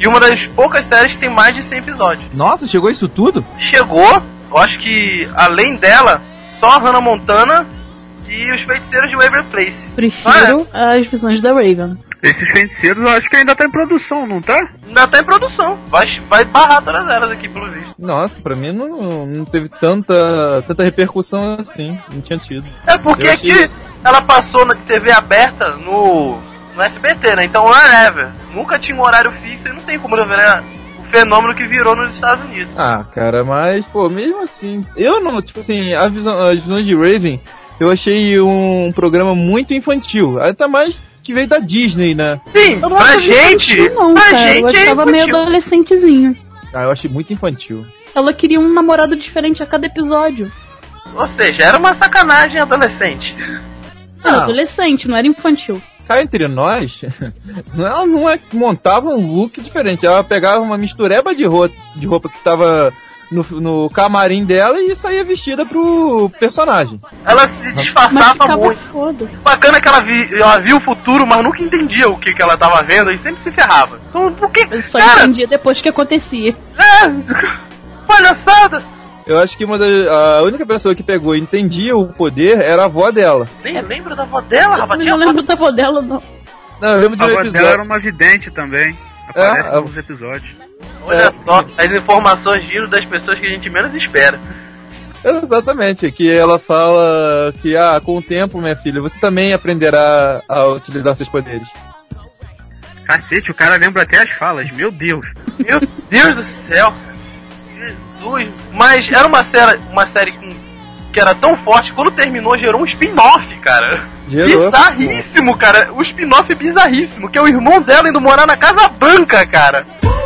E uma das poucas séries que tem mais de 100 episódios. Nossa, chegou isso tudo? Chegou, eu acho que além dela, só a Hannah Montana e os feiticeiros de Waverly Place. Prefiro as visões da Raven. Esses feiticeiros eu acho que ainda tá em produção, não tá? Ainda tá em produção. Vai barrar todas elas aqui, pelo visto. Nossa, pra mim não teve tanta repercussão assim. Não tinha tido. É porque aqui ela passou na TV aberta no SBT, né? Então, whatever. Nunca tinha um horário fixo e não tem como ver o fenômeno que virou nos Estados Unidos. Ah, cara, mas, pô, mesmo assim... Eu não, tipo assim, as visões de Raven, eu achei um programa muito infantil. Até mais que veio da Disney, né? Sim, Eu não pra achava gente... infantil, não, pra cara. gente Eu achava meio infantil. adolescentezinho. Ah, eu achei muito infantil. Ela queria um namorado diferente a cada episódio. Ou seja, era uma sacanagem adolescente. Era Ah. adolescente, não era infantil. Cá entre nós, ela não montava um look diferente. Ela pegava uma mistureba de roupa que tava no camarim dela e saía vestida pro personagem. Ela se Mas disfarçava ficava muito. foda. Bacana que ela via o futuro, mas nunca entendia o que ela tava vendo e sempre se ferrava. Então, por que? Eu só Cara, entendia depois que acontecia. palhaçada! Eu acho que a única pessoa que pegou e entendia o poder era a avó dela. Nem lembro da avó dela, rapaz. Eu não lembro da avó dela, não. Não, eu lembro de A um avó dela episódio. era uma vidente também. Aparece É, nos episódios. Olha só, as informações vindo das pessoas que a gente menos espera. Exatamente, que ela fala que, com o tempo, minha filha, você também aprenderá a utilizar seus poderes. Cacete, o cara lembra até as falas, meu Deus. Meu Deus do céu. Jesus. Mas era uma série que era tão forte que quando terminou gerou um spin-off, cara. Gerou. Bizarríssimo, cara. O spin-off é bizarríssimo, que é o irmão dela indo morar na Casa Branca, cara.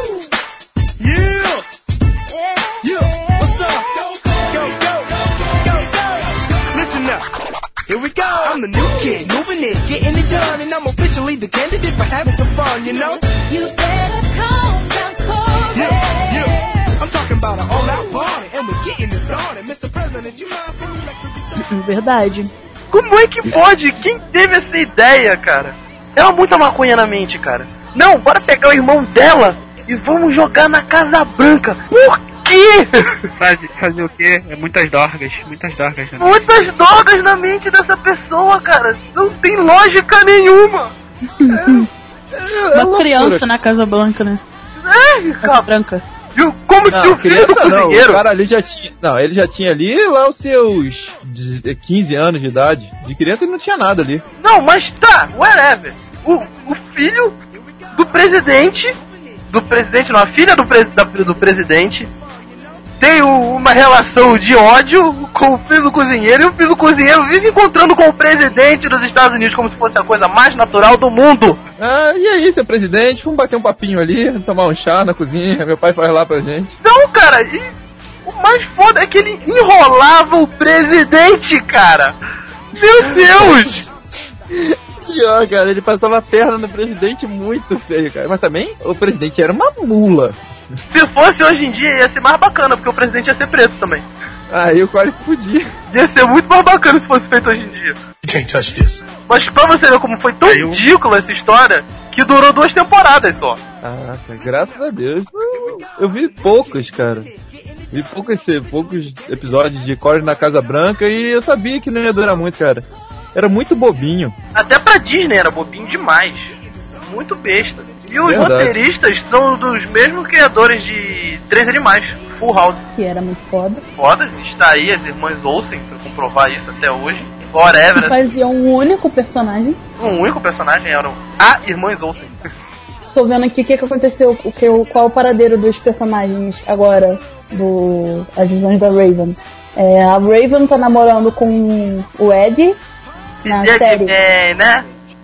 Listen up. Here we go. I'm the new kid, moving in, getting it done, and I'm officially the candidate for having some fun, you know? You better calm down, Corey. I'm talking about an all-out party, and we're getting it started. Mr. President, you mind some electric? Verdade. Como é que pode? Quem teve essa ideia, cara? Ela muita maconha na mente, cara. Não, bora pegar o irmão dela e vamos jogar na Casa Branca. Por quê? Fazer o quê? É muitas dorgas, né? Muitas drogas na mente dessa pessoa, cara. Não tem lógica nenhuma. Uma criança na Casa Branca, né? Casa Branca. Viu? Como se o filho do cozinheiro... O cara ali já tinha... Não, ele já tinha ali lá os seus 15 anos de idade. De criança ele não tinha nada ali. Não, mas tá, whatever. O filho do presidente... não, a filha do presidente... tem uma relação de ódio com o filho do cozinheiro, e o filho do cozinheiro vive encontrando com o presidente dos Estados Unidos como se fosse a coisa mais natural do mundo. E aí, seu presidente? Vamos bater um papinho ali, tomar um chá na cozinha, meu pai faz lá pra gente. Não, cara, e o mais foda é que ele enrolava o presidente, cara. Meu Deus! Pior, cara, ele passava a perna no presidente muito feio, cara. Mas também, o presidente era uma mula. Se fosse hoje em dia, ia ser mais bacana, porque o presidente ia ser preto também. Aí o quase podia. Ia ser muito mais bacana se fosse feito hoje em dia. You can't touch this. Mas pra você ver como foi tão ridícula essa história, que durou 2 temporadas só. Cara, graças a Deus. Eu vi poucos, cara. Vi poucos episódios de Corey na Casa Branca e eu sabia que não ia durar muito, cara. Era muito bobinho. Até pra Disney era bobinho demais. Muito besta. E os Verdade. roteiristas são dos mesmos criadores de 3 Animais, Full House. Que era muito foda. Foda, está aí as irmãs Olsen pra comprovar isso até hoje. Whatever, né? Fazia um único personagem. Um único personagem era a Irmãs Olsen. Tô vendo aqui o que aconteceu, qual o paradeiro dos personagens agora, as visões da Raven. A Raven tá namorando com o Ed na E série. bem, né?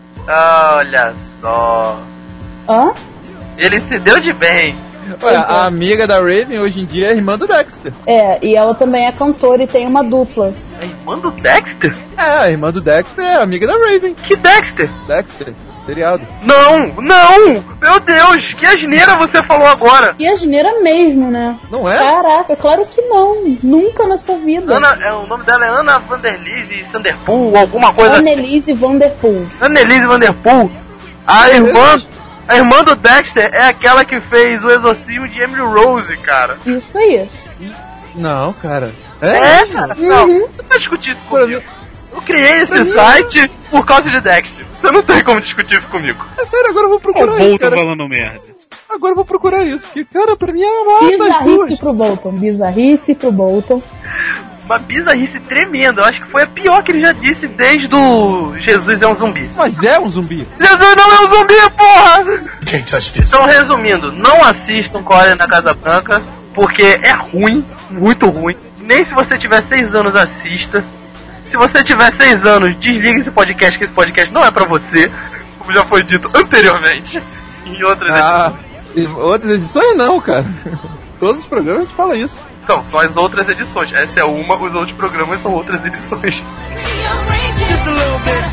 Olha só. Hã? Ele se deu de bem. Olha, a amiga da Raven hoje em dia é irmã do Dexter. E ela também é cantora e tem uma dupla. A irmã do Dexter? A irmã do Dexter é amiga da Raven. Que Dexter? Dexter, seriado. Não! Meu Deus, que asneira você falou agora. E asneira mesmo, né? Não é? Caraca, claro que não. Nunca na sua vida. O nome dela é Ana Vanderlise Sanderpool, alguma coisa Annelise Vanderpool. assim. Annelise Vanderpool. A irmã A irmã do Dexter é aquela que fez o exorcismo de Emily Rose, cara. Isso aí. Não, cara. Cara. Não, você tá discutindo isso comigo. Eu criei esse site por causa de Dexter. Você não tem como discutir isso comigo. É sério, agora eu vou procurar O isso, Bolton cara. falando merda. Agora eu vou procurar isso, porque, cara, pra mim é uma das Bizarrice duas. pro Bolton. Bizarrice pro Bolton. Uma bizarrice tremenda. Eu acho que foi a pior que ele já disse desde o Jesus é um zumbi. Mas é um zumbi. Jesus não é um zumbi, porra! Can't touch this. Então, resumindo, não assistam Coreia na Casa Branca, porque é ruim, muito ruim. Nem se você tiver 6 anos, assista. Se você tiver 6 anos, desliga esse podcast, que esse podcast não é pra você, como já foi dito anteriormente em outras edições. Outras edições não, cara. Todos os programas a gente fala isso. Então, são as outras edições. Essa é uma, os outros programas são outras edições. Just a little bit.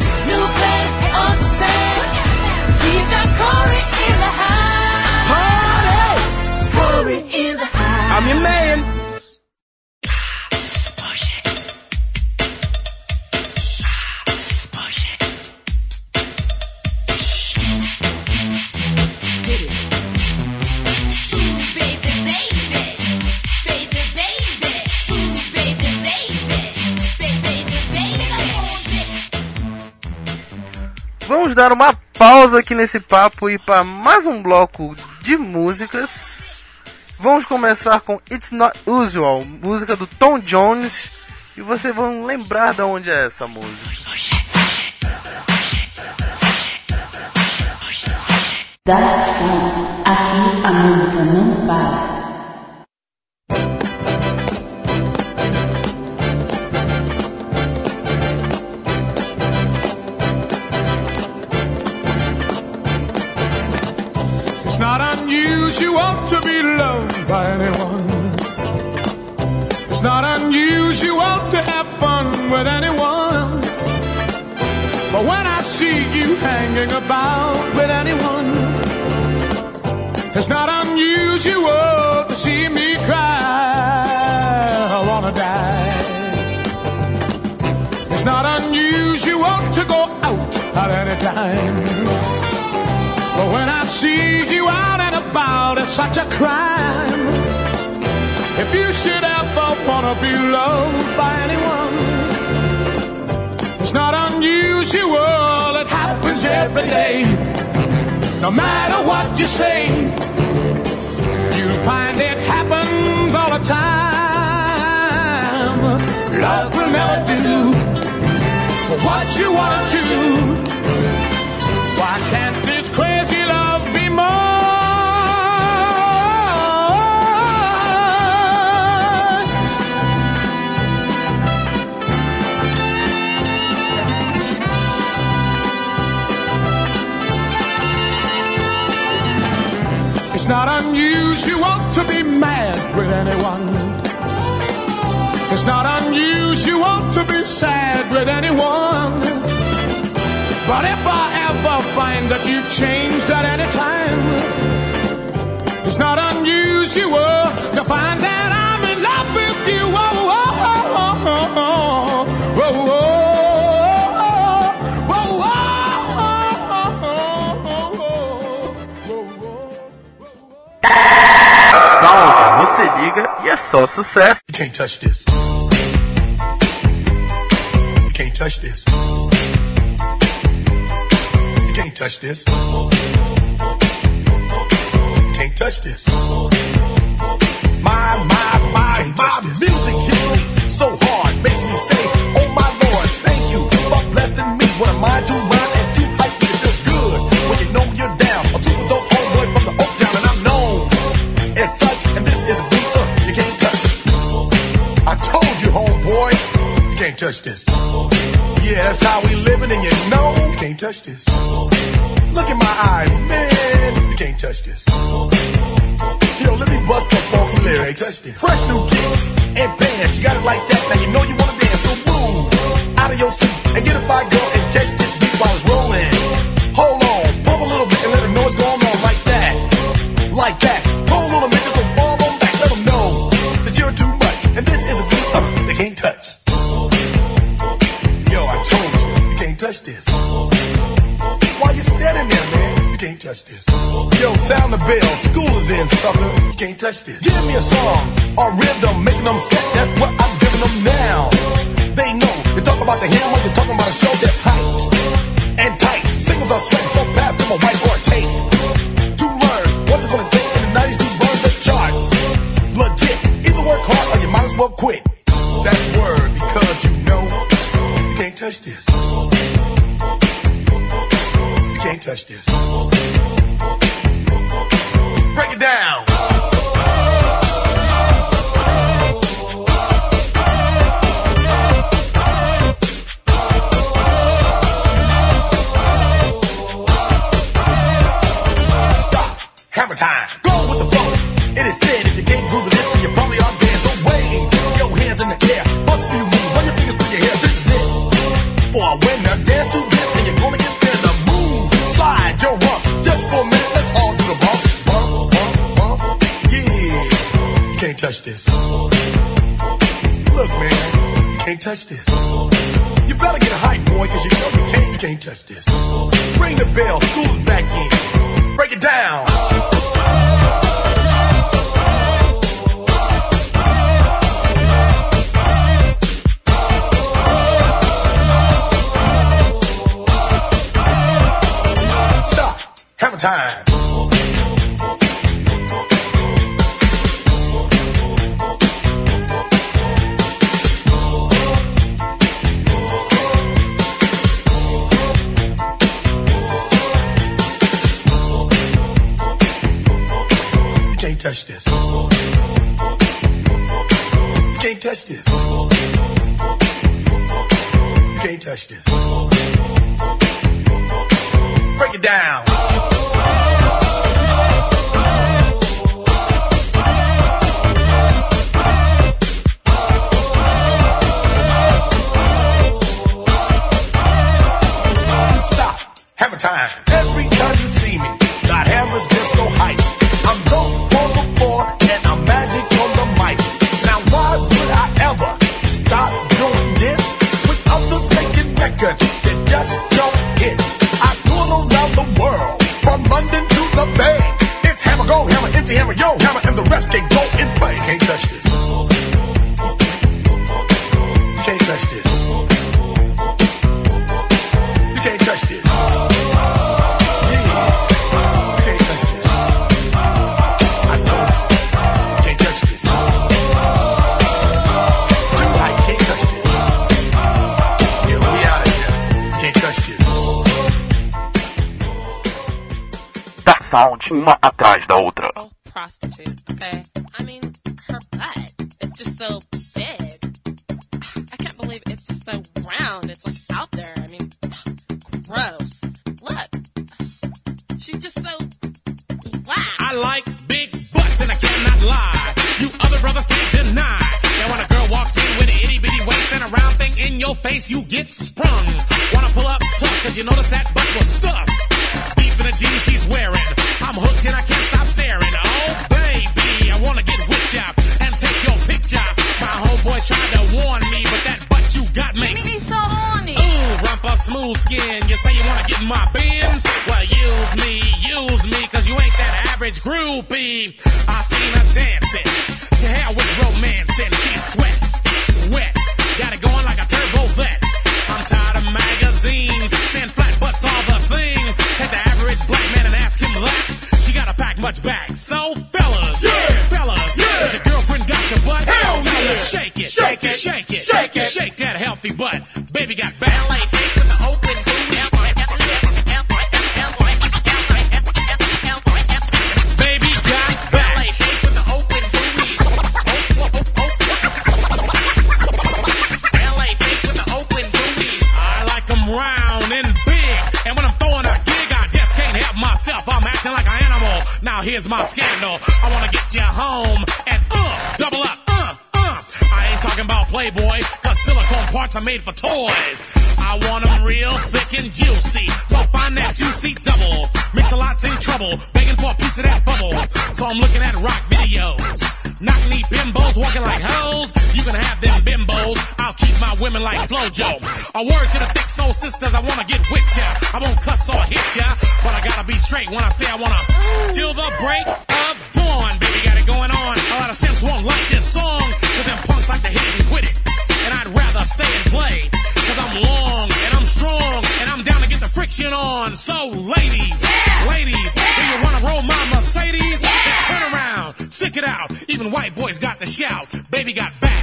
I'm your man. Vamos dar uma pausa aqui nesse papo e para mais um bloco de músicas. Vamos começar com It's Not Usual, música do Tom Jones, e vocês vão lembrar de onde é essa música. Dark Sound, aqui a música não para. It's not unusual to be loved by anyone. It's not unusual to have fun with anyone. But when I see you hanging about with anyone, it's not unusual to see me cry. I wanna die. It's not unusual to go out at any time. But when I see you out and about, it's such a crime. If you should ever wanna be loved by anyone, it's not unusual, it happens every day. No matter what you say, you'll find it happens all the time. Love will never do what you wanna do. Why can't this crazy love be more? It's not unusual to be mad with anyone. It's not unusual to be sad with anyone. But if I ever find that you've changed at any time, it's not unusual to find that I'm in love with you. Oh, oh, oh, oh, oh, oh, Salva, você liga e é só sucesso. You can't touch this. You can't touch this. You can't touch this. You can't touch this. My music hits me so hard, makes me say, oh my Lord, thank you for blessing me. What am I to rhyme and do hype? It feels good when you know you're down. A super dope homeboy from the Oak Town, and I'm known as such. And this is a beat you can't touch. I told you, homeboy, you can't touch this. Yeah, that's how we living, and you know you can't touch this. Look in my eyes, man, you can't touch this. Yo, let me bust the funky lyrics. Fresh new kicks and bands, you got it like that. Now you know you wanna dance, so move out of your seat and get a fire girl and catch this beat while it's rolling. Hold on, pump a little bit and let them know what's going on like that, like that. Hold on a minute, so fall on back, let them know that you're too much, and this is a beat they can't touch. Yo, I told you, you can't touch this. Why you standing there, man? You can't touch this. Yo, sound the bell, school is in, sucker. You can't touch this. Give me a song or rhythm, making them sweat. That's what I'm giving them now. They know. You talk about the hammer, you're talking about a show that's hyped and tight. Singles are sweating so fast, I'm a whiteboard tape. To learn what's it gonna take in the 90s to burn the charts. Legit. Either work hard or you might as well quit. That's word because you know you can't touch this. You can't touch this. Break it down. Stop. Hammer time. Go with the flow. It is said if you can't groove the list, then you probably are dead. So wave your hands in the air. Bust a few moves. Run your fingers through your hair. This is it. For a winner, dance to this, and you're gonna get there. The move. Slide your rump. Just for a minute, let's all do the bump. Bump, bump, bump. Yeah. You can't touch this. Look, man. You can't touch this. You better get a hype, boy, cause you know you can't touch this. Ring the bell. School's back in. Break it down. Hammer time. You can't touch this. You can't touch this. You can't touch this. Break it down. Hammer time. Every time you see me, got hammers just so hype. I'm dope on the floor and I'm magic on the mic. Now why would I ever stop doing this with others making records that just don't hit? I tour around the world, from London to the Bay. It's hammer, go hammer, empty hammer, yo hammer, and the rest can go in play. You can't touch this. You can't touch this. You can't touch this. Sound uma atrás da outra. Oh, prostitute, okay? I mean, her butt, it's just so big. I can't believe it's just so round. It's like out there. I mean, gross. Look, she's just so black. I like big butts and I cannot lie. You other brothers can't deny. And when a girl walks in with an itty bitty waist and a round thing in your face, you get sprung. Wanna pull up tough, cause you notice that butt was stuffed. In the jeans she's wearing, I'm hooked and I can't stop staring. Oh baby, I wanna get with ya and take your picture. My homeboys tried to warn me, but that butt you got makes me so horny. Ooh, rumpa smooth skin. You say you wanna get in my bins? Well, use me, cause you ain't that average groupie. I seen her dancing, to hell with romancing. She's sweat, wet, got it going like a turbo vet. I'm tired of magazines, saying flat butts all the thing. Take the average black man and ask him that. She gotta pack much back. So fellas, has your girlfriend got your butt? Hell tell her shake it, shake it, shake it, shake it, shake that healthy butt. Baby got ballet feet with the open booty. Baby got ballet feet with the open booty. Ballet feet with the open booty. I like them round and big, and when I'm throwing a gig, I just can't help myself. I'm acting like an animal. Now here's my scandal. I wanna get you home and double up, I ain't talking talking about Playboy, cause silicone parts are made for toys. I want them real thick and juicy, so find that juicy double. Mix-a-lot's in trouble, begging for a piece of that bubble. So I'm looking at rock videos. Knock-knee bimbos walking like hoes. You can have them bimbos, I'll keep my women like Flojo. A word to the thick soul sisters, I wanna get with ya. I won't cuss or hit ya, but I gotta be straight when I say I wanna. Till the break of dawn, baby, got it going on. A lot of simps won't like this song, cause them punks like to hit it and quit it. And I'd rather stay and play, cause I'm long and I'm strong and I'm down to get the friction on. So ladies, ladies, do you wanna roll my Mercedes? Then turn around, stick it out. Even white boys got the shout. Baby got back.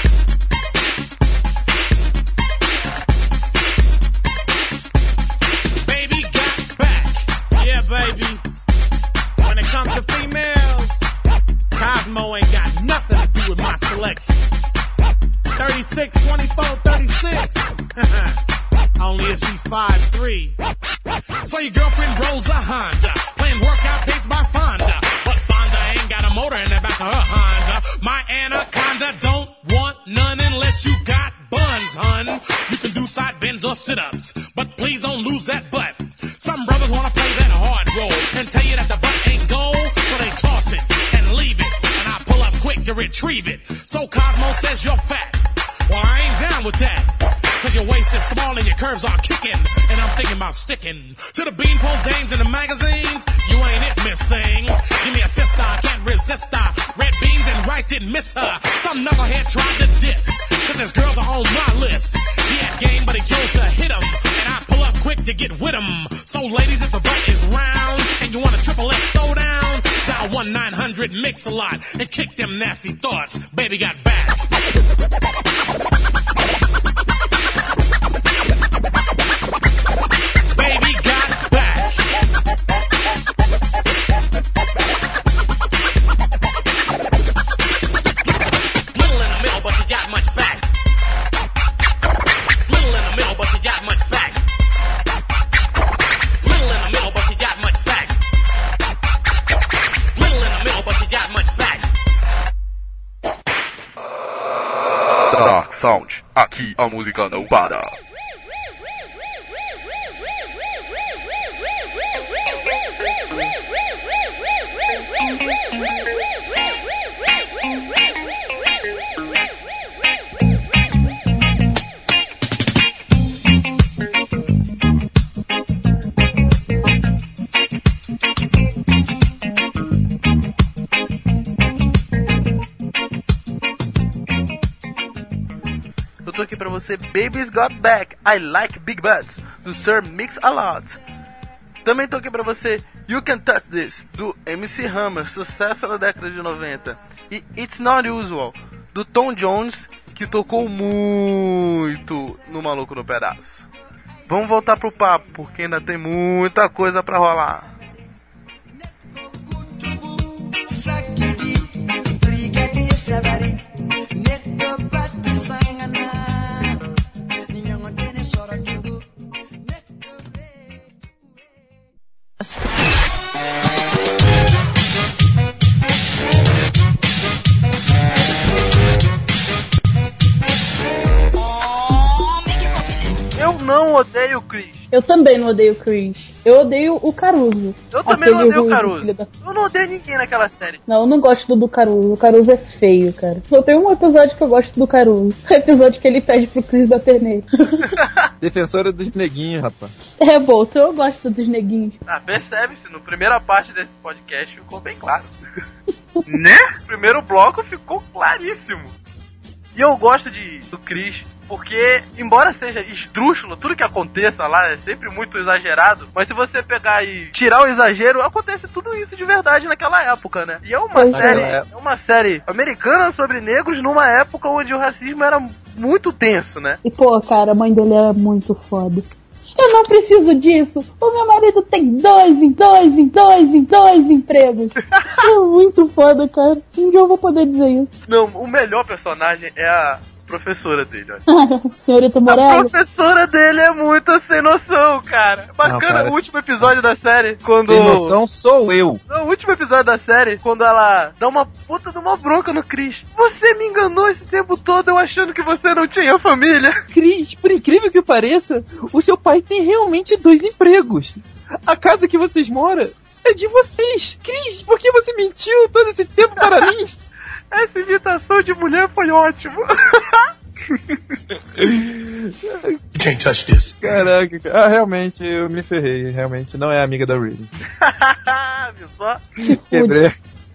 Baby got back. Yeah, baby. When it comes to females, Cosmo ain't got nothing to do with my selection. 36, 24, 36. Only if she's 5'3". So your girlfriend rolls a Honda, playing workout tapes by Fonda. But Fonda ain't got a motor in the back of her Honda. My Anaconda don't want none unless you got buns, hun. You can do side bends or sit-ups, but please don't lose that butt. Some brothers wanna play that hard role and tell you that the butt ain't gold, so they toss it and leave it, and I pull up quick to retrieve it. So Cosmo says you're fat. Well, I ain't down with that, cause your waist is small and your curves are kicking, and I'm thinking about sticking to the beanpole dames in the magazines. You ain't it, miss thing. Give me a sister, I can't resist her. Red beans and rice didn't miss her. Some knucklehead tried to diss, cause his girls are on my list. He had game, but he chose to hit him, and I pull up quick to get with him. So ladies, if the butt is round and you want a triple X throwdown, dial 1-900-MIX-A-LOT and kick them nasty thoughts. Baby got back. Baby got back. Little in the middle, but you got much back. Little in the middle, but you got much back. Little in the middle, but you got much back. Little in the middle, but you got much back. Dark Sound, aqui a música não para. Eu tô aqui pra você, Baby's Got Back, I Like Big Butts, do Sir Mix-a-Lot. Também tô aqui pra você, You Can Touch This, do MC Hammer, sucesso na década de 90. E It's Not Usual, do Tom Jones, que tocou muito no Maluco no Pedaço. Vamos voltar pro papo, porque ainda tem muita coisa pra rolar. Eu não odeio o Chris. Eu também não odeio o Chris. Eu odeio o Caruso. Eu também não odeio o ruivo, Caruso. filho da... Eu não odeio ninguém naquela série. Não, eu não gosto do Caruso. O Caruso é feio, cara. Só tem um episódio que eu gosto do Caruso. O episódio que ele pede pro Chris bater nele. Defensora dos neguinhos, rapaz. É bom, então eu gosto dos neguinhos. Ah, percebe-se, na primeira parte desse podcast ficou bem claro. Né? O primeiro bloco ficou claríssimo. E eu gosto do Chris, porque, embora seja esdrúxulo, tudo que aconteça lá é sempre muito exagerado, mas se você pegar e tirar o exagero, acontece tudo isso de verdade naquela época, né? E é uma série americana sobre negros numa época onde o racismo era muito tenso, né? E pô, cara, a mãe dele era muito foda. Eu não preciso disso. O meu marido tem dois empregos. É muito foda, cara. Um dia eu vou poder dizer isso. Não, o melhor personagem é a professora dele, olha. Senhorita Morelli. A professora dele é muito sem noção, cara. Bacana, não, cara. O último episódio da série, quando... Sem noção sou eu. Não, No último episódio da série, quando ela dá uma puta de uma bronca no Chris. Você me enganou esse tempo todo, eu achando que você não tinha família. Chris, por incrível que pareça, o seu pai tem realmente 2 empregos. A casa que vocês moram é de vocês. Chris, por que você mentiu todo esse tempo para mim? Essa imitação de mulher foi ótima. Can't touch this. Caraca, ah, realmente, eu me ferrei. Realmente, não é amiga da Riley. Viu só? Quebrei.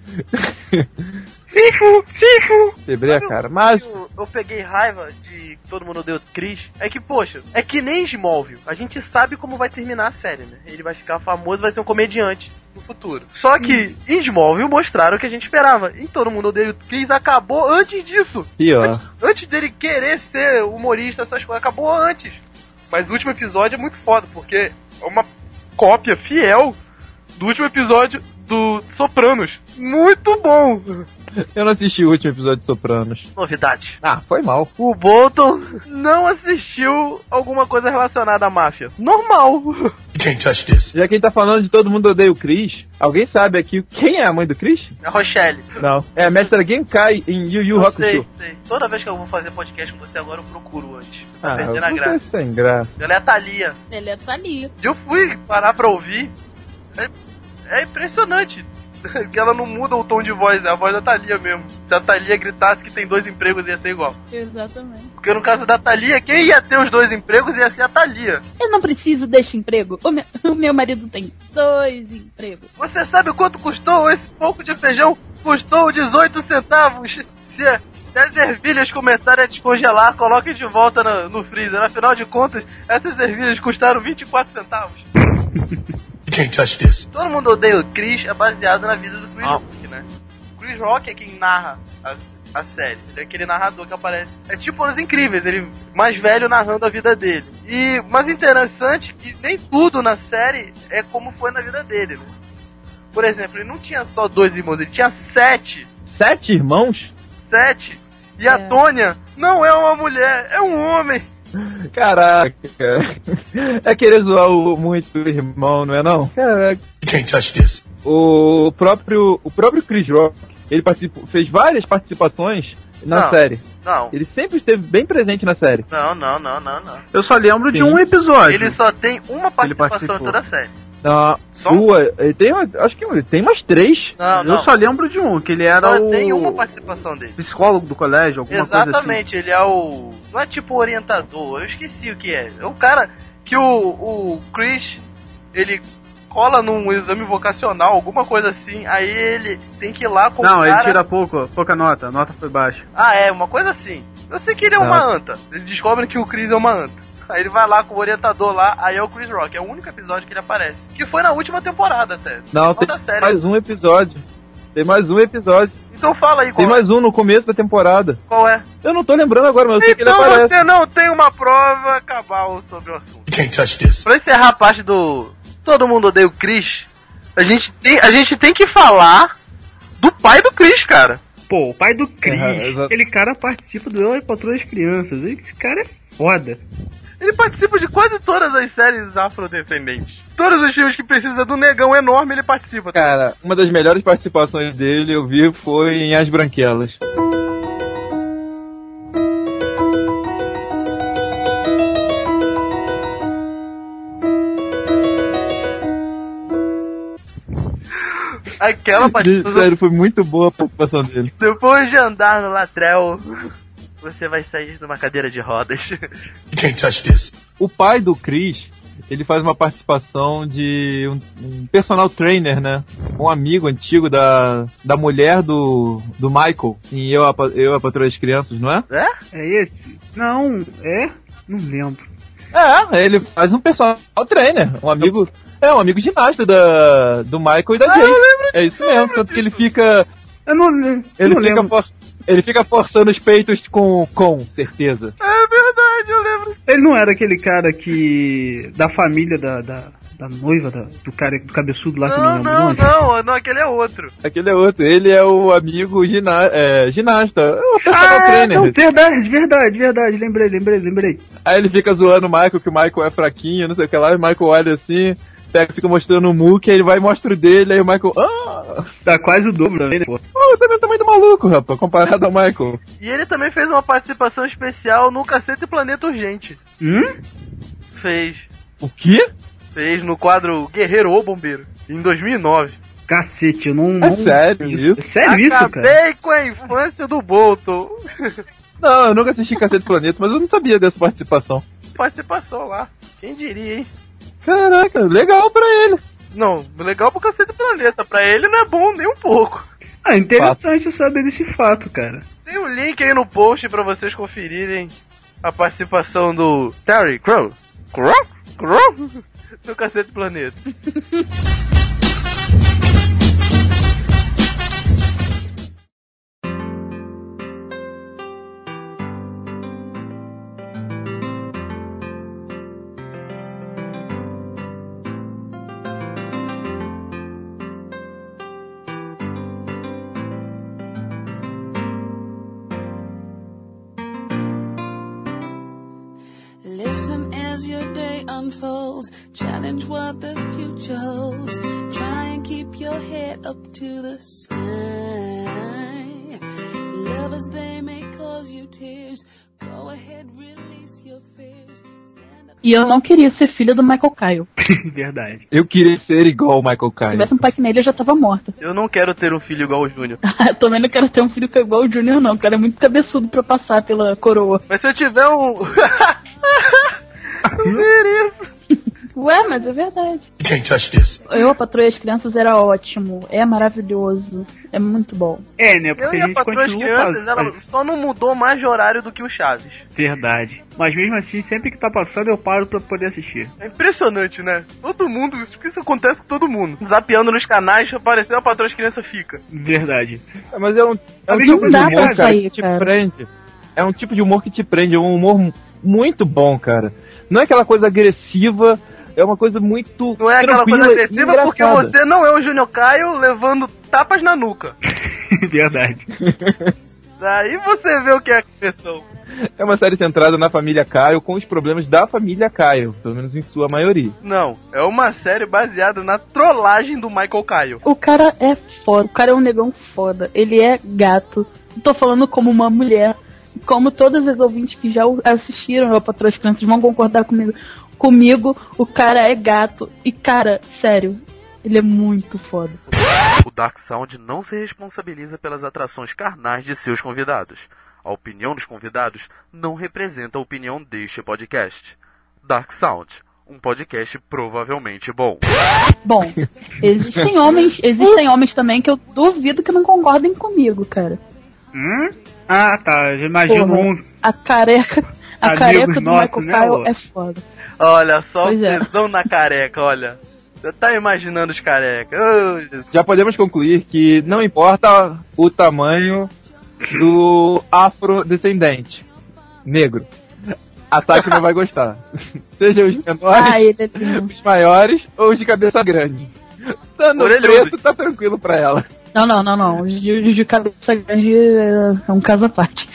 Quebrei a cara, mas... Eu peguei raiva de todo mundo odeia o Chris. É que, poxa, é que nem Smallville. A gente sabe como vai terminar a série, né? Ele vai ficar famoso, vai ser um comediante no futuro. Só que em Smallville mostraram o que a gente esperava. E todo mundo odeia o Chris acabou antes disso. Pior. Antes dele querer ser humorista, essas coisas, acabou antes. Mas o último episódio é muito foda, porque é uma cópia fiel do último episódio do Sopranos. Muito bom! Eu não assisti o último episódio de Sopranos. Novidade. Ah, foi mal. O Bolton não assistiu alguma coisa relacionada à máfia. Normal. Can't touch this. Já que a gente tá falando de todo mundo odeia o Chris, alguém sabe aqui quem é a mãe do Chris? A Rochelle. Não. É a mestra Genkai em Yu Yu Hakusho. Sei. Toda vez que eu vou fazer podcast com você agora, eu procuro antes. Tá Ah, perdendo a você é graça. sem graça. Ela é a Thalia. Ele é Thalia. Eu fui parar pra ouvir. É impressionante. Que ela não muda o tom de voz, é a voz da Thalia mesmo. Se a Thalia gritasse que tem 2 empregos, ia ser igual. Exatamente. Porque no caso da Thalia, quem ia ter os 2 empregos ia ser a Thalia. Eu não preciso deste emprego. O meu marido tem 2 empregos. Você sabe quanto custou esse pouco de feijão? Custou 18 centavos. Se as ervilhas começarem a descongelar, coloque de volta no freezer. Afinal de contas, essas ervilhas custaram 24 centavos. Can't touch this. Todo mundo odeia o Chris, é baseado na vida do Chris Rock, né? O Chris Rock é quem narra a série. Ele é aquele narrador que aparece. É tipo Os Incríveis, ele mais velho narrando a vida dele. Mas interessante que nem tudo na série é como foi na vida dele, né? Por exemplo, ele não tinha só 2 irmãos, ele tinha 7. 7 irmãos? 7. E a Tônia não é uma mulher, é um homem. Caraca, é querer zoar muito o irmão, não é não? Caraca. Can't touch this. O próprio Chris Rock, ele fez várias participações na série. Não. Ele sempre esteve bem presente na série. Não. Eu só lembro de um episódio. Ele só tem uma participação em toda a série. Na sua, ele tem, acho que ele tem umas 3. Não. Eu só lembro de um, que ele era Só o tem uma participação dele. psicólogo do colégio, alguma coisa assim. Exatamente, ele é o... Não é tipo orientador, eu esqueci o que é. É o cara que o Chris, ele cola num exame vocacional, alguma coisa assim, aí ele tem que ir lá com o cara... Não, ele tira pouca nota, a nota foi baixa. Ah, é, uma coisa assim. Eu sei que ele é uma anta. Eles descobrem que o Chris é uma anta. Aí ele vai lá com o orientador lá, aí é o Chris Rock. É o único episódio que ele aparece. Que foi na última temporada até. Não, tem mais um episódio. Tem mais um episódio. Então fala aí qual Tem mais um no começo da temporada. Qual é? Eu não tô lembrando agora, mas eu sei que ele Então aparece. você não tem uma prova cabal sobre o assunto. Can't touch this. Pra encerrar a parte do Todo Mundo Odeia o Chris, a gente tem que falar do pai do Chris, cara. Pô, o pai do Chris, exato. aquele cara participa do Eu e Patroa das Crianças. Esse cara é foda. Ele participa de quase todas as séries afrodescendentes. Todos os filmes que precisa do negão enorme, ele participa. Cara, uma das melhores participações dele, eu vi, foi em As Branquelas. Aquela participação... Sério, foi muito boa a participação dele. Depois de andar no latrel, você vai sair numa cadeira de rodas. Can't touch this. O pai do Chris, ele faz uma participação de um personal trainer, né? Um amigo antigo da mulher do Michael em Eu, a Patroa das Crianças, não é? É? É esse? Não, é? Não lembro. Ele faz um personal trainer, um amigo ginasta do Michael e da Jay. Eu lembro É isso mesmo, tanto que ele fica... Eu não lembro. Ele fica forçando os peitos com certeza. É verdade, eu lembro. Ele não era aquele cara que... da família da noiva do cara do cabeçudo lá que eu não lembro o nome. Não, aquele é outro. Aquele é outro, ele é o amigo ginasta, é o personal trainer. Não, verdade, lembrei. Aí ele fica zoando o Michael, que o Michael é fraquinho, não sei o que lá, e o Michael olha assim, fica mostrando o Mookie, aí ele vai e mostra o dele, aí o Michael, Tá quase o dobro também, né, pô? Também é o tamanho do maluco, rapaz, comparado ao Michael. E ele também fez uma participação especial no Cacete Planeta Urgente. Fez. O quê? Fez no quadro Guerreiro ou Bombeiro, em 2009. Cacete, eu não... É sério isso? É sério isso, cara? Acabei com a infância do Bolton. Não, eu nunca assisti Cacete Planeta, mas eu não sabia dessa participação. Participação lá. Quem diria, hein? Caraca, legal pra ele. Não, legal pro Cacete Planeta. Pra ele não é bom nem um pouco. Ah, interessante saber desse fato, cara. Tem um link aí no post pra vocês conferirem a participação do Terry Crow do Cacete Planeta. Listen as your day unfolds. Challenge what the future holds. Try and keep your head up to the sky. Lovers, they may cause you tears. Go ahead, release your fears. E eu não queria ser filha do Michael Kyle. Verdade. Eu queria ser igual o Michael Kyle. Se tivesse um pai que nele, eu já tava morta. Eu não quero ter um filho igual o Júnior. Eu também não quero ter um filho igual o Junior, não. O cara é muito cabeçudo pra passar pela coroa. Mas se eu tiver um... Não mereço. Ué, mas é verdade. You can't touch this. Eu, a Patroa e as Crianças, era ótimo. É maravilhoso. É muito bom. É, né? Eu Porque e a a gente Patroa as continua Crianças, ela só não mudou mais de horário do que o Chaves. Verdade. Mas mesmo assim, sempre que tá passando, eu paro pra poder assistir. É impressionante, né? Todo mundo, isso acontece com todo mundo. Zapeando nos canais, apareceu a Patroa as Crianças, fica. Verdade. Mas é um Mas tipo não de dá humor, pra cara, sair, que te cara. prende. É um tipo de humor que te prende, é um humor muito bom, cara. Não é aquela coisa agressiva, é uma coisa muito Não é aquela coisa tranquila e agressiva porque engraçada. você não é o Júnior Caio levando tapas na nuca. Verdade. Daí você vê o que é agressão. É uma série centrada na família Kyle, com os problemas da família Kyle, pelo menos em sua maioria. Não, é uma série baseada na trollagem do Michael Kyle. O cara é foda. O cara é um negão foda. Ele é gato. Tô falando como uma mulher. Como todas as ouvintes que já assistiram a Patroa e as Crianças vão concordar comigo, o cara é gato. E, cara, sério, ele é muito foda. O Dark Sound não se responsabiliza pelas atrações carnais de seus convidados. A opinião dos convidados não representa a opinião deste podcast. Dark Sound, um podcast provavelmente bom. Bom, existem homens também que eu duvido que não concordem comigo, cara. Ah, tá. Eu imagino Porra, um... a careca do nossos, Michael né, Kyle Lô? é foda. Olha só o Pois é. tesão na careca, olha. Você tá imaginando os carecas. Oh, Jesus. Já podemos concluir que não importa o tamanho do afrodescendente negro. A Saki não vai gostar. Seja os menores, Ele é lindo. os maiores ou os de cabeça grande. Dando Orelhudo. preto, tá tranquilo pra ela. Não. Os de cabeça grande é um caso à parte.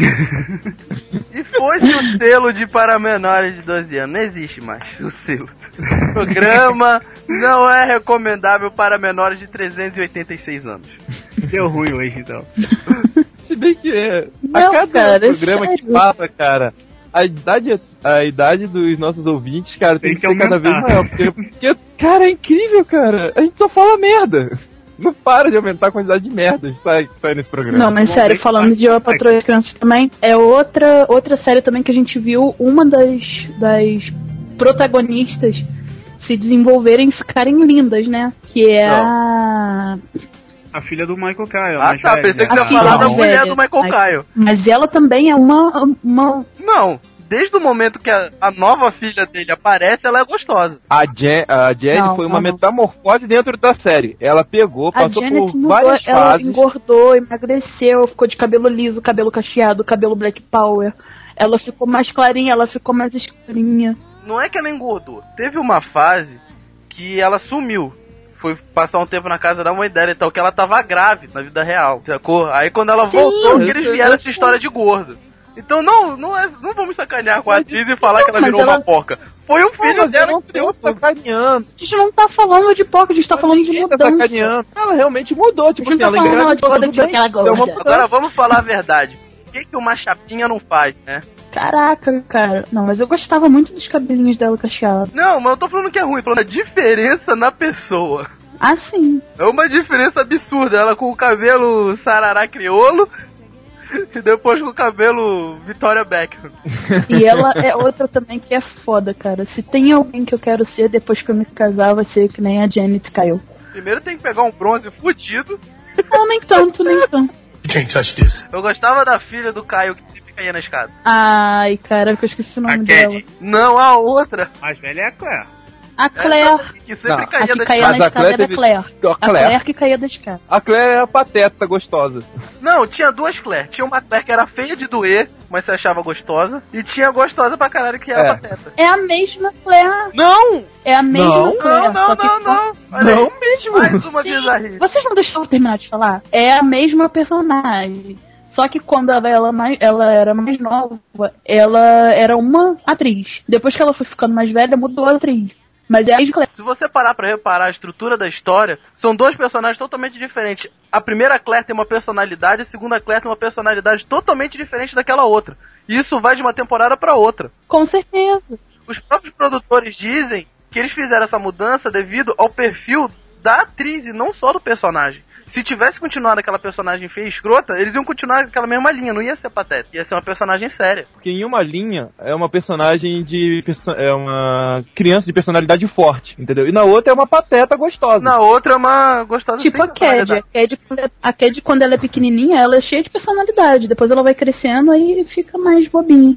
E fosse o selo de para menores de 12 anos. Não existe mais o selo. O programa não é recomendável para menores de 386 anos. Deu ruim hoje, então. Se bem que a Não, cada cara, programa que sério. passa, cara, a idade dos nossos ouvintes, cara, tem que ser cada vez aumentar. maior. Porque, cara, é incrível, cara. A gente só fala merda. Não para de aumentar a quantidade de merda que sai nesse programa. Não, mas sério, falando de A Patroa e as Crianças também, é outra série também que a gente viu uma das protagonistas se desenvolverem e ficarem lindas, né? Que é A filha do Michael Kyle. Ah, mais tá. velha, Pensei que né? você ia falar da filha mulher velha. do Michael Kyle. Mas ela também é uma Não. Desde o momento que a nova filha dele aparece, ela é gostosa. A Jenny Não, foi uma não. metamorfose dentro da série. Ela pegou, A passou Janet por mudou, várias ela fases. engordou, emagreceu, ficou de cabelo liso, cabelo cacheado, cabelo black power. Ela ficou mais clarinha, ela ficou mais escurinha. Não é que ela engordou. Teve uma fase que ela sumiu. Foi passar um tempo na casa da mãe dela e tal, que ela tava grávida na vida real, sacou? Aí quando ela Sim, voltou, que eu eles sei, vieram eu essa história de gordo. Então não vamos sacanear com a atriz e falar que ela mas virou ela- uma porca. Foi o filho Mas eu dela não que deu tô sacaneando. A gente não tá falando de porca, a gente tá falando de Ninguém tá mudança. sacaneando. Ela realmente mudou, tipo A gente assim, tá ela falando engravidou, de tudo tipo bem. aquela Isso é uma gorda. mudança. Agora vamos falar a verdade. O que uma chapinha não faz, né? Caraca, cara. Não, mas eu gostava muito dos cabelinhos dela cacheados. Não, mas eu tô falando que é ruim, falando a diferença na pessoa. Ah, sim. É uma diferença absurda. Ela com o cabelo sarará crioulo e depois com o cabelo Victoria Beckham. E ela é outra também que é foda, cara. Se tem alguém que eu quero ser depois que eu me casar, vai ser que nem a Janet Kyle. Primeiro tem que pegar um bronze fudido. Não, nem tanto, nem tanto. You can't touch this. Eu gostava da filha do Caio que sempre caía na escada. Ai, cara, que eu esqueci o nome dela. Não, a outra. Mais velha é a Claire. A Claire. Que sempre Não, A caía que da caía escada. na escada era a Claire. A A Claire que caía da escada. A Claire é a pateta gostosa. Não, tinha duas Claire. Tinha uma Claire que era feia de doer, mas você achava gostosa. E tinha a gostosa pra caralho que era É. pateta. É a mesma Claire. Não! É a mesma Não, Claire. Não, só que não. Olha Não aí. mesmo. Mais uma Sim. bizarrice. Vocês não deixaram eu terminar de falar? É a mesma personagem. Só que quando ela era mais nova, ela era uma atriz. Depois que ela foi ficando mais velha, mudou a atriz. Mas é a mesma Claire. Se você parar pra reparar a estrutura da história, são dois personagens totalmente diferentes. A primeira Claire tem uma personalidade, a segunda Claire tem uma personalidade totalmente diferente daquela outra. E isso vai de uma temporada pra outra. Com certeza. Os próprios produtores dizem que eles fizeram essa mudança devido ao perfil da atriz e não só do personagem. Se tivesse continuado aquela personagem feia e escrota, eles iam continuar naquela mesma linha, não ia ser pateta. Ia ser uma personagem séria. Porque em uma linha é uma personagem é uma criança de personalidade forte, entendeu? E na outra é uma pateta gostosa. Na outra é uma gostosa Tipo sem a Cad. personalidade. A Cad, quando ela é pequenininha, ela é cheia de personalidade. Depois ela vai crescendo e fica mais bobinha.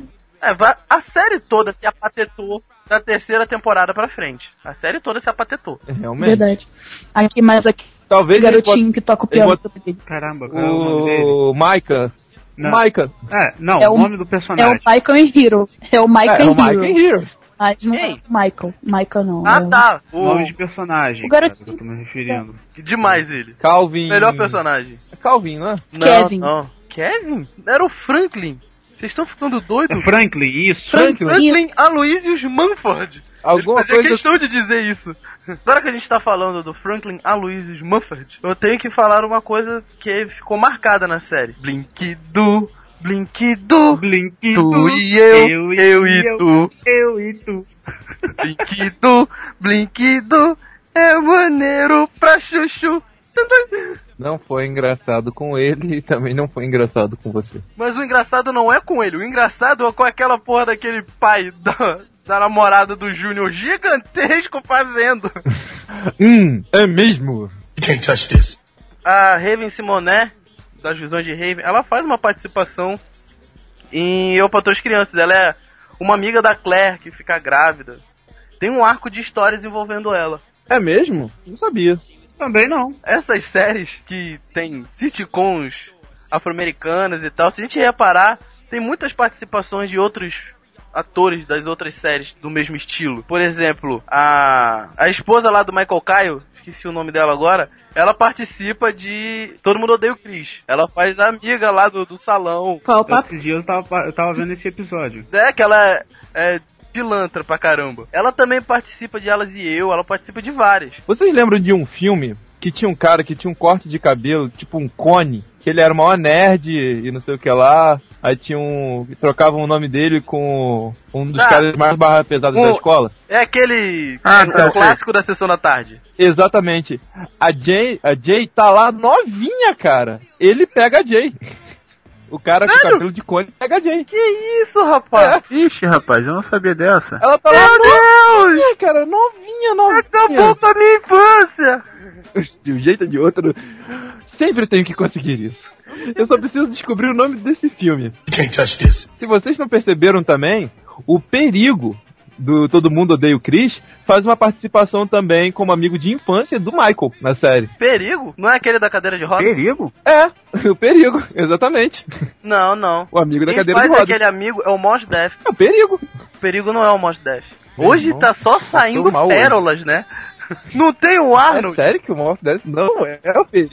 A série toda se apatetou da terceira temporada pra frente. A série toda se apatetou. Realmente. Verdade. Aqui Talvez o garotinho que toca o piano. Caramba, qual é o nome dele? O Maika. Não. Maika. Não, É o o- nome do É o personagem. Michael em Hero. É o Michael É o em Maika Hero. em Heroes. Mas não é Quem? o Michael. Michael não. Ah, é o- tá. Nome de personagem, O cara, garotinho- que eu tô me referindo. Demais ele. Calvin. Melhor personagem. Calvin, né? Kevin. Não. Kevin? Era o Franklin. Vocês estão ficando doidos? É Franklin, isso. Franklin Aloysius Mumford. Alguma Eu fazia coisa. questão de dizer isso. Agora que a gente tá falando do Franklin Aloysius Mumford, eu tenho que falar uma coisa que ficou marcada na série. Blinky-Doo, Blinky-Doo, Blinky-Doo, tu e eu e tu. Eu e tu. Blinky-Doo, Blinky-Doo, é maneiro pra chuchu. Não foi engraçado com ele e também não foi engraçado com você. Mas o engraçado não é com ele, o engraçado é com aquela porra daquele pai da namorada do Júnior gigantesco fazendo. É mesmo? You can't touch this. A Raven Simonet, das Visões de Raven, ela faz uma participação em Eu Patroa as Crianças. Ela é uma amiga da Claire que fica grávida. Tem um arco de histórias envolvendo ela. É mesmo? Não sabia. Também não. Essas séries que tem sitcoms afro-americanas e tal, se a gente reparar, tem muitas participações de outros atores das outras séries do mesmo estilo. Por exemplo, a esposa lá do Michael Kyle, esqueci o nome dela agora, ela participa de Todo Mundo Odeia o Chris. Ela faz a amiga lá do salão. Qual o papo? Esses dias eu tava vendo esse episódio. É, que ela é pilantra pra caramba. Ela também participa de Elas e Eu, ela participa de várias. Vocês lembram de um filme que tinha um cara que tinha um corte de cabelo, tipo um cone, que ele era o maior nerd e não sei o que lá, aí tinha trocavam o nome dele com um dos caras mais barra pesados da escola? É aquele tá, clássico da Sessão da Tarde. Exatamente. A Jay tá lá novinha, cara. Ele pega a Jay. O cara com cabelo de cone pega a Jay. Que isso, rapaz? Ixi, rapaz, eu não sabia dessa. Ela tá lá novinha, cara. Novinha. Acabou com a minha infância. De um jeito ou de outro, sempre tenho que conseguir isso. Eu só preciso descobrir o nome desse filme. You can't touch this. Se vocês não perceberam também, o Perigo, do Todo Mundo Odeia o Chris, faz uma participação também como amigo de infância do Michael na série. Perigo? Não é aquele da cadeira de roda? Perigo? É, o Perigo, exatamente. Não, não. O amigo da Quem cadeira de faz roda. aquele amigo é o Mos Def. É o Perigo. O Perigo não é o Mos Def. Meu Hoje irmão, tá só saindo mal pérolas, né? Não tem o É Arnold. sério que o Morph desse? Não, é o Perigo.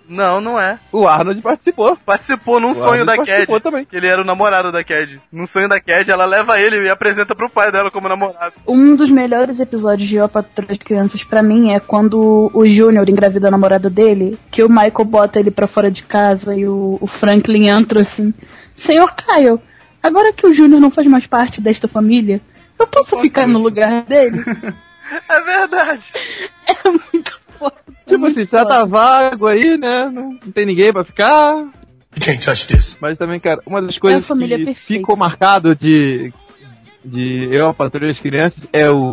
Não, não é. O Arnold participou. Participou num O sonho Arnold da Cad. participou também. Que ele era o namorado da Cad. Num sonho da Cad, ela leva ele e apresenta pro pai dela como namorado. Um dos melhores episódios de Eu, a Patroa e as Crianças pra mim é quando o Júnior engravida a namorada dele, que o Michael bota ele pra fora de casa e o Franklin entra assim: Senhor Kyle, agora que o Júnior não faz mais parte desta família, eu posso ficar no lugar dele? É verdade. É muito foda. Tipo assim, tá vago aí, né? Não tem ninguém pra ficar. You can't touch this. Mas também, cara, uma das coisas família que perfeita. ficou marcado de Eu, a Patroa e as Crianças é o...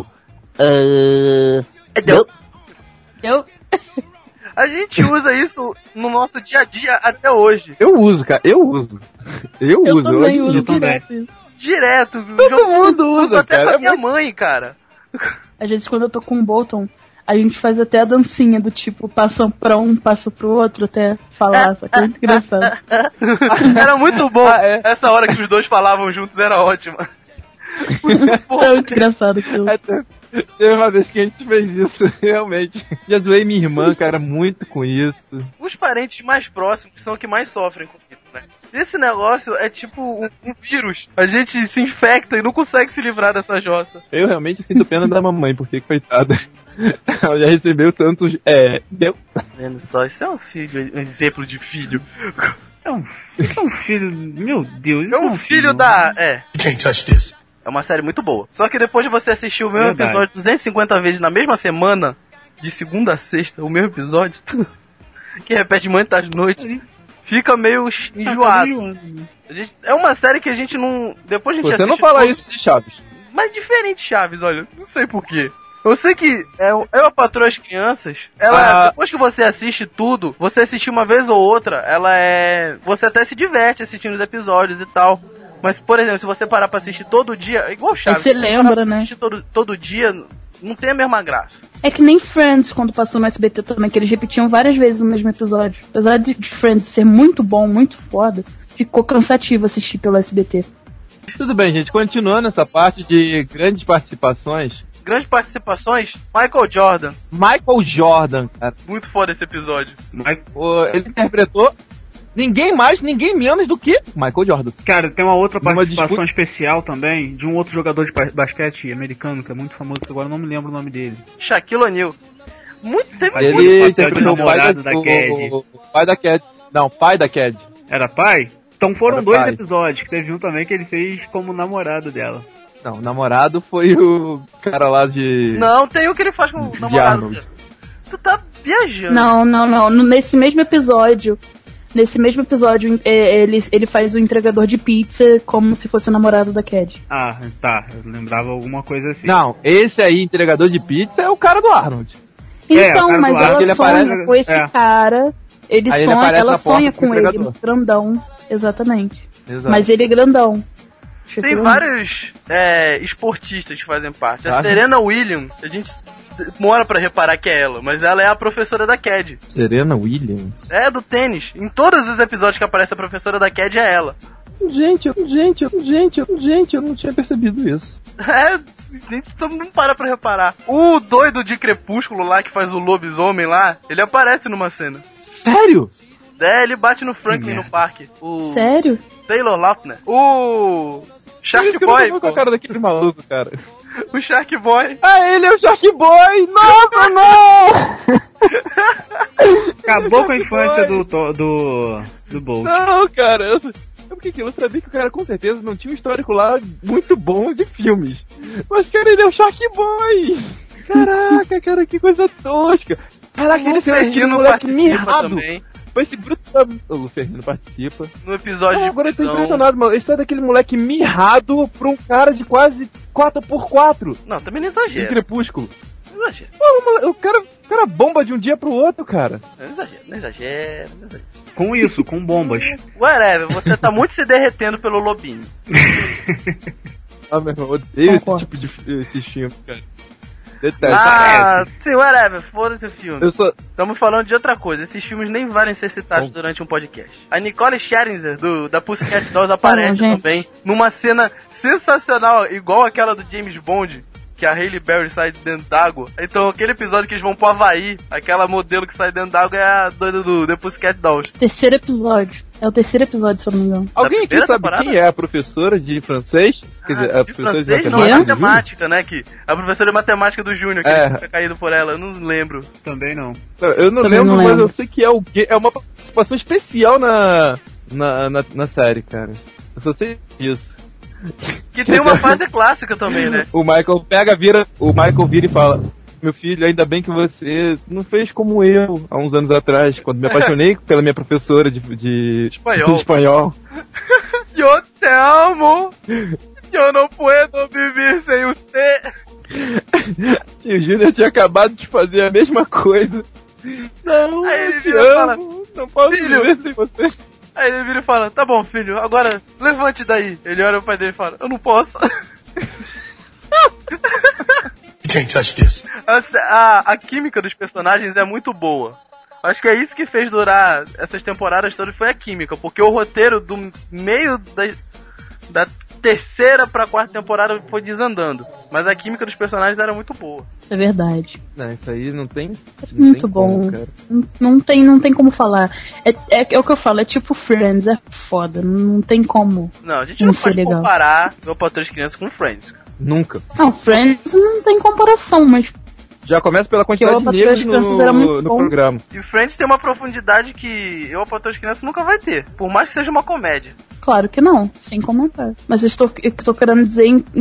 Eu? A gente usa isso no nosso dia a dia até hoje. Eu uso, cara, eu uso. Eu uso, também hoje em uso dia direto isso. Direto. Todo mundo usa, até cara. com a minha mãe, cara. Às vezes quando eu tô com o Bolton, a gente faz até a dancinha do tipo, passa pra um, passa pro outro, até falar, só que é muito engraçado. Era muito bom. Essa hora que os dois falavam juntos era ótima. É muito engraçado aquilo. Teve uma vez que a gente fez isso, realmente. Já zoei minha irmã, cara, muito com isso. Os parentes mais próximos são os que mais sofrem com isso, né? Esse negócio é tipo um vírus. A gente se infecta e não consegue se livrar dessa jossa. Eu realmente sinto pena da mamãe, porque, coitada, ela já recebeu tantos... Deu. Vendo só, isso é um exemplo de filho. É um filho... Meu Deus. É um filho da... You can't touch this. É uma série muito boa. Só que depois de você assistir o mesmo Verdade. episódio 250 vezes na mesma semana, de segunda a sexta, o mesmo episódio, que repete muitas noites, fica meio enjoado. É uma série que a gente não... Depois a gente Você não assiste fala tudo, isso de Chaves. mas diferente de Chaves, olha. Não sei porquê. Eu sei que Eu, a Patroa e as Crianças, ela, depois que você assiste tudo, você assistir uma vez ou outra, ela é... Você até se diverte assistindo os episódios e tal. Mas, por exemplo, se você parar pra assistir todo dia, é igual Chaves. Aí você lembra, né? Assistir todo dia, não tem a mesma graça. É que nem Friends, quando passou no SBT também, que eles repetiam várias vezes o mesmo episódio. Apesar de Friends ser muito bom, muito foda, ficou cansativo assistir pelo SBT. Tudo bem, gente, continuando essa parte de grandes participações. Grandes participações, Michael Jordan. Michael Jordan, cara. Muito foda esse episódio. Ele interpretou ninguém mais, ninguém menos do que Michael Jordan. Cara, tem uma outra Numa participação disputa- especial também, de um outro jogador de basquete americano, que é muito famoso, que agora eu não me lembro o nome dele. Shaquille O'Neal. Sempre Ele muito interpretou o pai namorado da Cad. o pai da Cad. Não, pai da Cad. Era pai? Então foram Era 2 pai. episódios, que teve um também que ele fez como namorado dela. Não, o namorado foi o cara lá de... Não, tem o que ele faz com o de namorado. Arnold. Tu tá viajando. Não. Nesse mesmo episódio, ele faz o entregador de pizza como se fosse o namorado da Cad. Ah, tá, eu lembrava alguma coisa assim. Não, esse aí, entregador de pizza, é o cara do Arnold. Então, o cara mas do Arnold, ela ele sonha aparece- com esse cara, Aí ele sonha, aparece ela na porta sonha com o com ele, entregador. grandão, exatamente. Exato. Mas ele é grandão. Tem vários esportistas que fazem parte. A Ah, Serena Williams, a gente demora pra reparar que é ela, mas ela é a professora da Cad. Serena Williams. É, do tênis. Em todos os episódios que aparece a professora da Cad é ela. Gente, eu não tinha percebido isso. É, gente, todo mundo para pra reparar. O doido de Crepúsculo lá, que faz o lobisomem lá, ele aparece numa cena. Sério? É, ele bate no Franklin no parque. O Sério? Taylor Lautner. O Shark Eu não Boy, tô com a pô. cara daquele maluco, cara. O Shark Boy. Ah, ele é o Shark Boy! Nossa, não! Acabou com a infância do Bolt. Não, cara. Porque aquilo, eu sabia que o cara com certeza não tinha um histórico lá muito bom de filmes. Mas, cara, ele é o Shark Boy! Caraca, cara, que coisa tosca. Caraca, ele é aquele moleque mirrado. também. Esse bruto... O Luferrino participa. No episódio de Agora eu tô prisão. impressionado, mano. Ele sai daquele moleque mirrado pra um cara de quase 4x4 Não, também não em exagera. Crepúsculo. Não exagera. Pô, o cara bomba de um dia pro outro, cara. Não exagera. Com isso, com bombas. Whatever, você tá muito se derretendo pelo lobinho. Ah, meu irmão, eu odeio Concordo. esse tipo de esse filme, cara. Detesto. Sim, whatever, foda-se o filme. Eu sou... Estamos falando de outra coisa. Esses filmes nem valem ser citados durante um podcast. A Nicole Scherzinger, da Pussycat Dolls, aparece gente. também numa cena sensacional, igual aquela do James Bond, que a Hailey Berry sai de dentro d'água. Então aquele episódio que eles vão pro Havaí, aquela modelo que sai dentro d'água é a doida do The Pussycat Dolls. Terceiro episódio. É o terceiro episódio, se eu não me engano. Alguém aqui primeira sabe temporada? quem é a professora de francês? Quer dizer, a De professora francês, de não, é matemática? matemática, né? Que a professora de matemática do Júnior, que ele fica caído por ela, eu não lembro. Também não. Eu não Também lembro, não mas lembro. eu sei que é o quê? É uma participação especial na série, cara. Eu só sei disso. Que tem uma fase clássica também, né? O Michael vira e fala: meu filho, ainda bem que você não fez como eu há uns anos atrás, quando me apaixonei pela minha professora de espanhol. Eu te amo! Eu não puedo viver sem você! E o Júnior tinha acabado de fazer a mesma coisa. Não, Aí ele eu te vira e fala, amo, não posso filho. viver sem você. Aí ele vira e fala, tá bom, filho, agora levante daí. Ele olha o pai dele e fala, eu não posso. You can't touch this. A química dos personagens é muito boa. Acho que é isso que fez durar essas temporadas todas, foi a química. Porque o roteiro do meio da terceira pra quarta temporada foi desandando. Mas a química dos personagens era muito boa. É verdade. Não, isso aí não tem Muito bom. como, cara. Não tem como falar. É o que eu falo, é tipo Friends, é foda. Não tem como. Não, a gente não ser pode legal. comparar Meu Patrão de Crianças com Friends. Nunca. Não, Friends não tem comparação, mas Já começa pela quantidade Eu, de a Patroa negros das Crianças era muito no bom. programa. E Friends tem uma profundidade que Eu, a Patrão de Crianças, nunca vai ter. Por mais que seja uma comédia. claro que não, sem comentar. Mas eu estou querendo dizer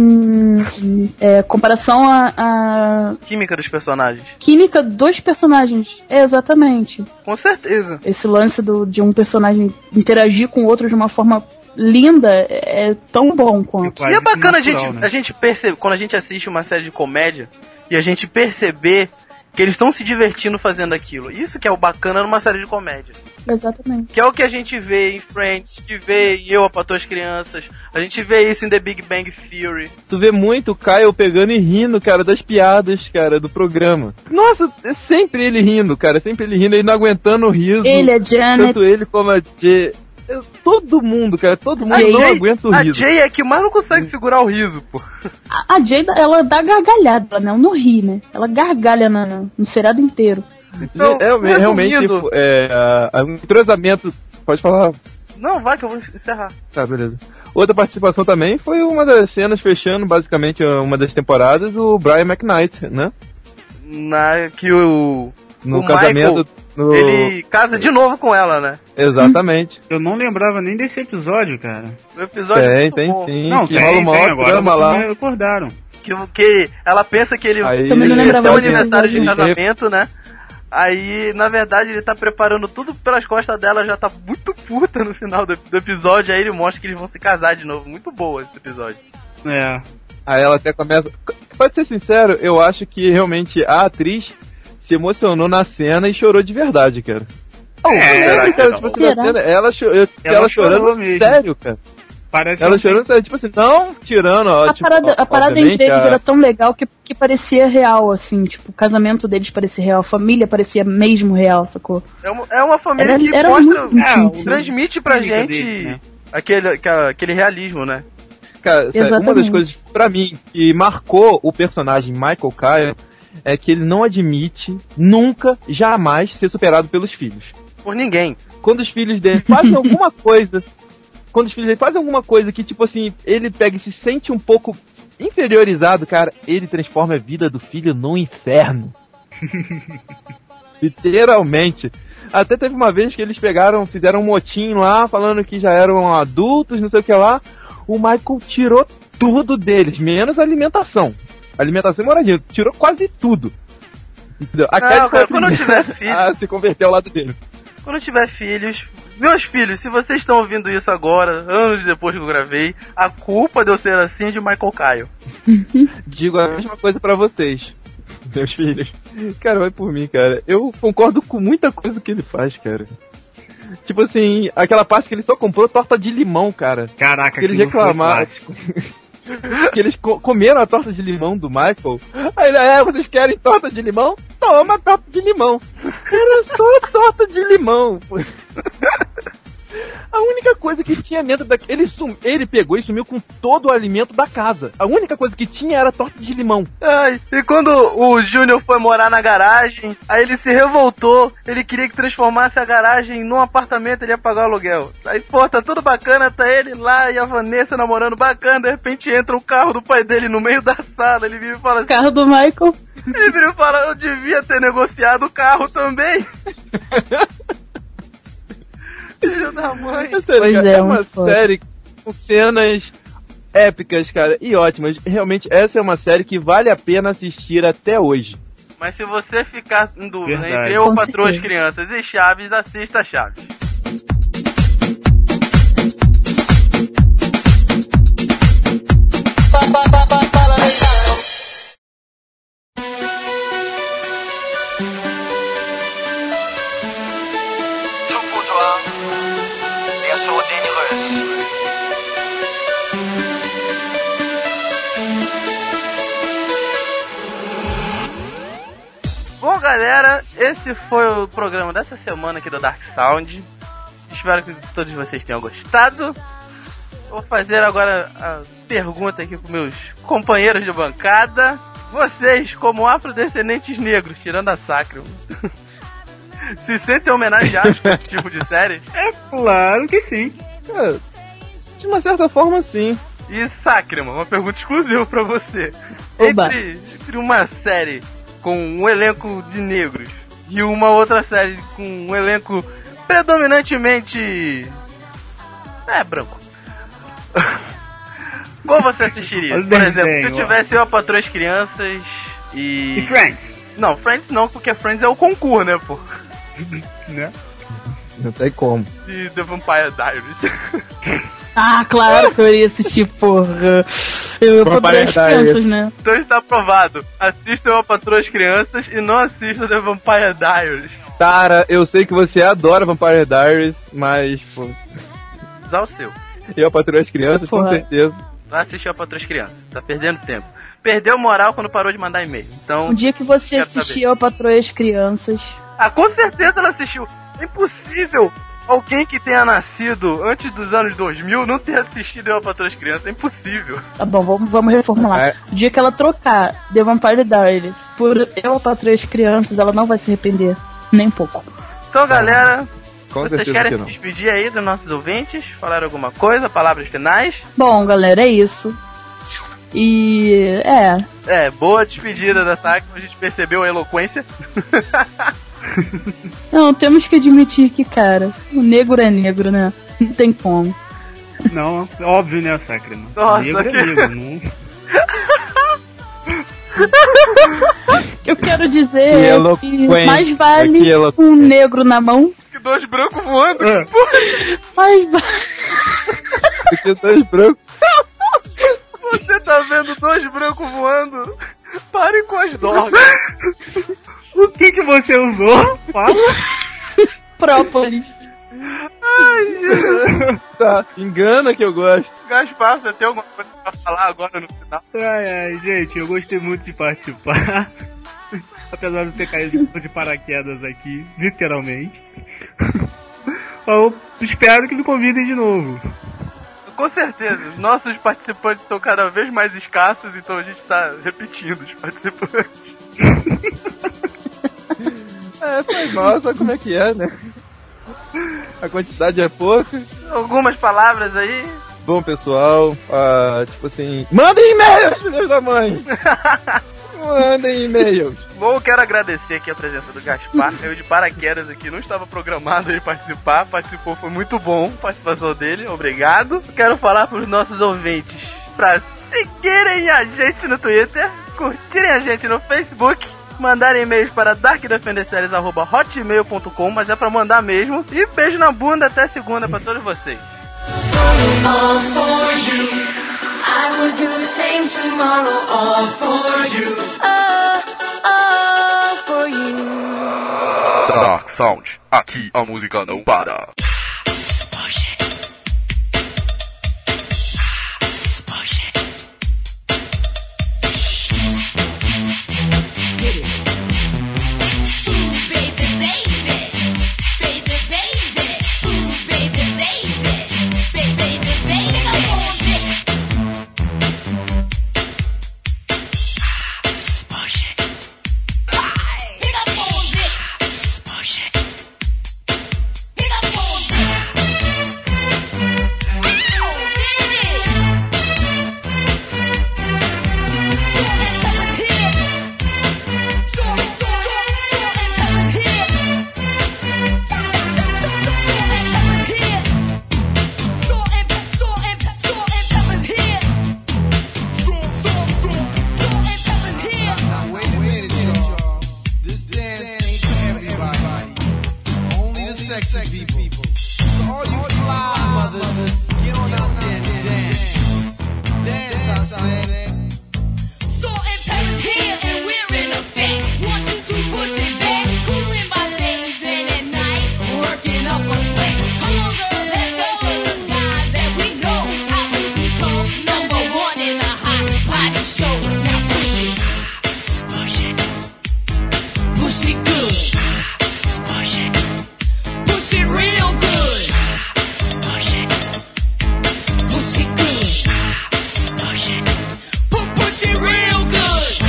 em comparação à Química dos personagens. química dos personagens. É, exatamente. Com certeza. Esse lance de um personagem interagir com o outro de uma forma linda é tão bom quanto. E é bacana natural, a gente perceber, quando a gente assiste uma série de comédia, e a gente perceber que eles estão se divertindo fazendo aquilo. Isso que é o bacana numa série de comédia. Exatamente. Que é o que a gente vê em Friends, que vê em Eu, a Patroa das Crianças. A gente vê isso em The Big Bang Theory. Tu vê muito o Kyle pegando e rindo, cara, das piadas, cara, do programa. Nossa, é sempre ele rindo, cara, sempre ele rindo, ele não aguentando o riso. Ele, a Janet. Tanto ele como a Jay. Todo mundo, cara, todo mundo não aguenta o A riso. Jay é que mais não consegue segurar o riso, pô. A Jay, ela dá gargalhada, ela não ri, né? Ela gargalha no seriado inteiro. Então, Realmente, resumindo- tipo, o entrosamento. Pode falar. Não, vai que eu vou encerrar. Tá, beleza. Outra participação também foi uma das cenas fechando, basicamente, uma das temporadas, o Brian McKnight, né? Que o casamento. Michael, ele casa de novo com ela, né? Exatamente. Eu não lembrava nem desse episódio, cara. O episódio é muito Tem bom. sim. Não, que rola uma hora agora trama vocês lá. me recordaram. Que ela pensa que ele Aí, Também não esqueceu lembrava o desse aniversário de episódio. casamento, né? Aí, na verdade, ele tá preparando tudo pelas costas dela, já tá muito puta no final do episódio, aí ele mostra que eles vão se casar de novo. Muito boa esse episódio. É. Aí ela até começa. Pode ser sincero, eu acho que realmente a atriz se emocionou na cena e chorou de verdade, cara. Será que cara, não? tipo assim, na Será? cena, ela Ela chorando chorou mesmo. sério, cara. Parece Ela um- chorando sério, tipo assim, não tirando, ó. A parada entre eles era tão legal que parecia real, assim, tipo, o casamento deles parecia real, a família parecia mesmo real, sacou? É uma família Era- que era mostra, muito íntimo. transmite pra Química gente deles, né? aquele realismo, né? Cara, sério, uma das Exatamente. coisas, pra mim, que marcou o personagem Michael Kyle é que ele não admite nunca, jamais, ser superado pelos filhos. Por ninguém. Quando os filhos dele fazem alguma coisa, que, tipo assim, ele pega e se sente um pouco inferiorizado, cara, ele transforma a vida do filho num inferno. Literalmente. Até teve uma vez que eles fizeram um motim lá, falando que já eram adultos, não sei o que lá. O Michael tirou tudo deles, menos a alimentação. Alimentação e moradia, tirou quase tudo. Entendeu? A Cat foi cara, a quando eu primeira tiver filho- a se converter ao lado dele. Quando eu tiver filhos, meus filhos, se vocês estão ouvindo isso agora, anos depois que eu gravei, a culpa de eu ser assim é de Michael Kyle. Digo a mesma coisa pra vocês, meus filhos. Cara, vai por mim, cara. Eu concordo com muita coisa que ele faz, cara. Tipo assim, aquela parte que ele só comprou torta de limão, cara. Caraca, Que eles aquilo foi reclamaram. clássico. Que eles comeram a torta de limão do Michael. Aí ele, vocês querem torta de limão? Toma torta de limão. Era só torta de limão. A única coisa que tinha dentro daquele... Ele pegou e sumiu com todo o alimento da casa. A única coisa que tinha era torta de limão. Ai, e quando o Júnior foi morar na garagem, aí ele se revoltou, ele queria que transformasse a garagem num apartamento, ele ia pagar o aluguel. Aí, pô, tá tudo bacana, tá ele lá e a Vanessa namorando bacana, de repente entra o carro do pai dele no meio da sala, ele vira e fala assim... Carro do Michael. Ele vira e fala, eu devia ter negociado o carro também. Filho da mãe. Pois é uma série com cenas épicas, cara, e ótimas. Realmente, essa é uma série que vale a pena assistir até hoje. Mas se você ficar em dúvida Verdade. entre Eu, Com Patroa, as certeza. Crianças e Chaves, assista Chaves. Tout pour toi, version délireuse. Bom, galera, esse foi o programa dessa semana aqui do Dark Sound. Espero que todos vocês tenham gostado. Vou fazer agora a pergunta aqui para meus companheiros de bancada. Vocês, como afrodescendentes negros, tirando a Sacro, se sentem homenageados com esse tipo de série? É claro que sim. De uma certa forma, sim. E Sacrima, uma pergunta exclusiva pra você. Oba. Entre uma série com um elenco de negros e uma outra série com um elenco predominantemente... branco. Qual você assistiria? Olha o Por exemplo, desenho, se eu tivesse Eu, a Patroa e as Crianças e... E Friends? Não, Friends não, porque Friends é o concurso, né, pô? Né? Não tem como. E The Vampire Diaries. Ah, claro que eu iria assistir, porra. Eu poderia as crianças, né? Então está aprovado. Assista Eu, a Patroa e as Crianças e não assista The Vampire Diaries. Tara, eu sei que você adora Vampire Diaries, mas, pô... Usar o seu. Eu patrulho as crianças, com Porra. certeza. Vai assistir a Patroa e as Crianças. Tá perdendo tempo. Perdeu moral quando parou de mandar e-mail. Então, Um dia que você quero assistir saber. Eu, Patroa e as Crianças. Ah, com certeza ela assistiu. É impossível alguém que tenha nascido antes dos anos 2000 não ter assistido Eu, a Patroa e as Crianças. É impossível. Tá bom, vamos reformular. É. O dia que ela trocar The Vampire Diaries por Eu, a Patroa e as Crianças, ela não vai se arrepender. Nem um pouco. Então, galera, Com vocês certeza querem que se não. despedir aí dos nossos ouvintes? Falar alguma coisa? Palavras finais? Bom, galera, é isso. E... Boa despedida da Sakura. A gente percebeu a eloquência. Não, temos que admitir que, cara, o negro é negro, né? Não tem como. Não, óbvio, né, Sacra? Nossa, Negro que- é negro, não... Eu quero Que dizer que eloquente, mais vale que eloquente. um negro na mão, Que dois brancos voando. É. Que porra. mais vale... Porque dois brancos. Você tá vendo dois brancos voando? Pare com as drogas. O que você usou? Fala. Própolis. Tá, engana que eu gosto. Gaspar, você tem alguma coisa pra falar agora no final? Ai, gente, eu gostei muito de participar. Apesar de ter caído de paraquedas aqui, literalmente. Eu espero que me convidem de novo. Com certeza, os nossos participantes estão cada vez mais escassos, então a gente tá repetindo os participantes. Faz mal, sabe como é que é, né? A quantidade é pouca. Algumas palavras aí. Bom, pessoal, tipo assim... Mandem e-mails, filhos da mãe! Mandem e-mails. Bom, eu quero agradecer aqui a presença do Gaspar. Eu de paraquedas aqui, não estava programado ele participar. Participou, foi muito bom a participação dele, obrigado. Quero falar para os nossos ouvintes para seguirem a gente no Twitter, curtirem a gente no Facebook, mandarem e-mails para darkdefenderseries@hotmail.com, mas é para mandar mesmo. E beijo na bunda, até segunda para todos vocês. All for you. I will do the same tomorrow. All for you. All for you. Dark Sound, aqui a música não para. Baby, baby, baby, baby, ooh, baby, baby. So all you fly mothers, get on out there and dance. Dance, I said. Salt and pepper's here and we're in effect. Want you to push it back. Cooling my days in at night. Working up a sweat. Come on, girls, let's go show the guys that we know how to become number one in the hot body show. Now push it. Push it. Push it good. Push it. Push it real good. Push it. Push it good. Push it. Push it real good.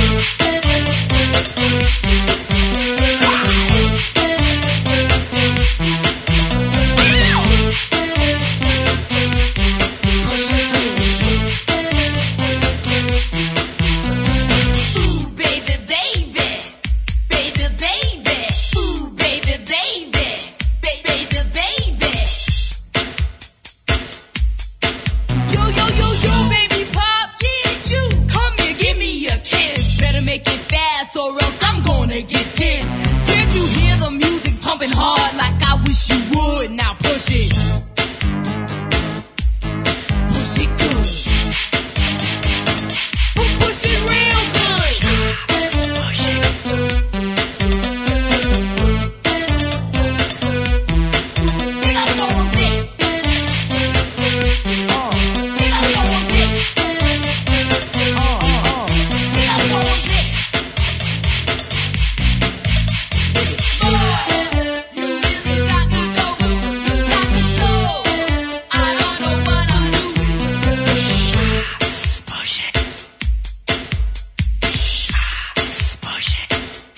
Ooh, baby, baby. Baby, baby. Ooh, baby, baby. Baby, baby. Yo, yo, yo, yo, baby pop, yeah, you. Come here, give me a kiss. Better make it fast or else I'm gonna get pissed. Can't you hear the music pumping hard like I wish you would? Now push it. Push it good. Push it real good. Push it. We gotta go on this. We gotta go on this. We gotta go on this. Boy, you really got me going. You got me so. I don't know what I'm doing. Push it. Push it.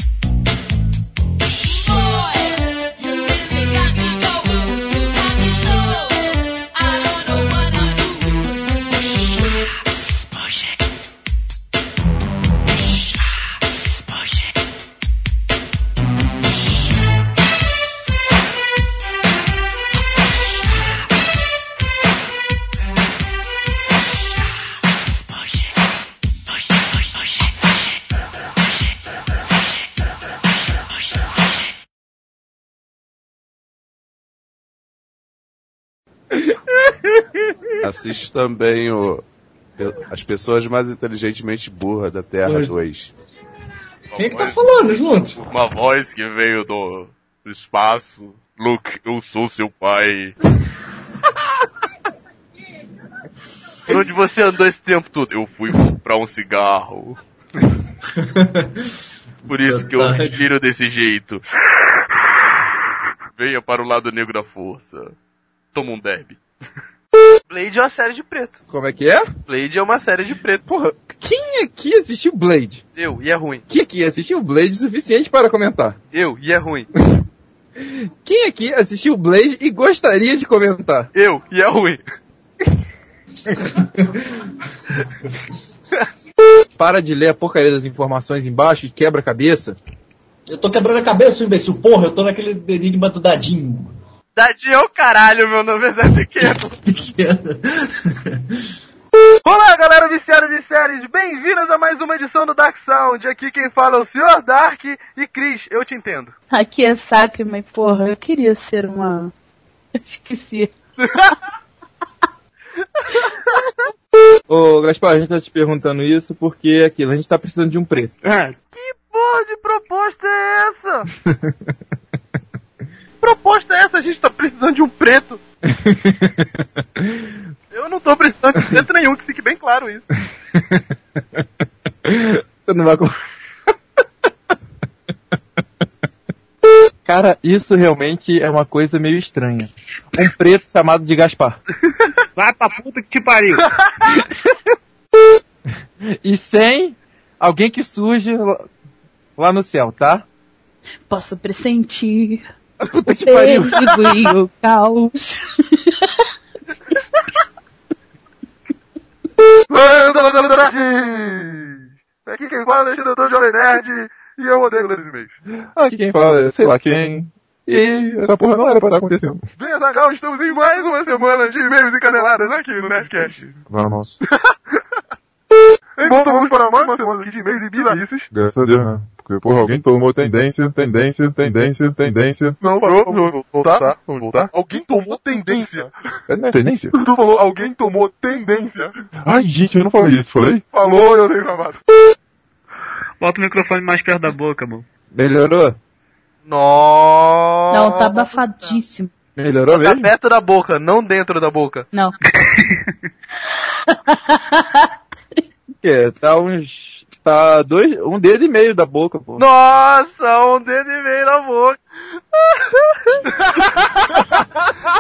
Boy, you really got me going. You got me so. I don't know what I'm doing. Push it. Push it. Assiste também As Pessoas Mais Inteligentemente Burras da Terra 2. Quem é que tá falando junto? Uma voz que veio do espaço. Luke, eu sou seu pai. Por onde você andou esse tempo todo? Eu fui comprar um cigarro. Por isso que eu respiro desse jeito. Venha para o lado negro da força. Toma um deb. Blade é uma série de preto. Como é que é? Blade é uma série de preto. Porra, quem aqui assistiu Blade? Eu, e é ruim. Quem aqui assistiu Blade o suficiente para comentar? Eu, e é ruim. Quem aqui assistiu Blade e gostaria de comentar? Eu, e é ruim. Para de ler a porcaria das informações embaixo e quebra a cabeça. Eu tô quebrando a cabeça, seu imbecil. Porra, eu tô naquele enigma do Dadinho. Dadinho é o caralho, meu nome é Zé Pequeno. Olá, galera viciada de séries. Bem-vindas a mais uma edição do Dark Sound. Aqui quem fala é o Sr. Dark e Cris, eu te entendo. Aqui é Sacre, mas porra, eu queria ser uma... Eu esqueci. Ô, Gaspar, a gente tá te perguntando isso porque é aquilo, a gente tá precisando de um preto. Que porra de proposta é essa? Proposta é essa? A gente tá precisando de um preto. Eu não tô precisando de preto nenhum, que fique bem claro isso. Você não vai... Cara, isso realmente é uma coisa meio estranha. Um preto chamado de Gaspar. Vai pra puta que te pariu. E sem alguém que surge lá no céu, tá? Posso pressentir puta o que pariu. perigo e o caos. Aqui quem fala é o Dr. Jovem Nerd e eu odeio ler os e-mails. Aqui quem fala é sei lá quem. E essa porra não era pra estar acontecendo. Venha, Zagal, estamos em mais uma semana de e-mails e caneladas aqui no Nerdcast. Vamos. Então vamos para mais uma semana aqui de e-mails e bizarrices. Graças a Deus, né? Porque, porra, alguém tomou tendência. Não, parou, vamos voltar. Alguém tomou tendência. Não é tendência? Tu falou, alguém tomou tendência. Ai, gente, eu não falei isso, falei? Falou, eu dei gravado. Bota o microfone mais perto da boca, mano. Melhorou? Nossa. Não, tá abafadíssimo. Melhorou Tá mesmo? perto da boca, não dentro da boca. Não. Que tá um dedo e meio da boca, pô. Nossa, um dedo e meio na boca.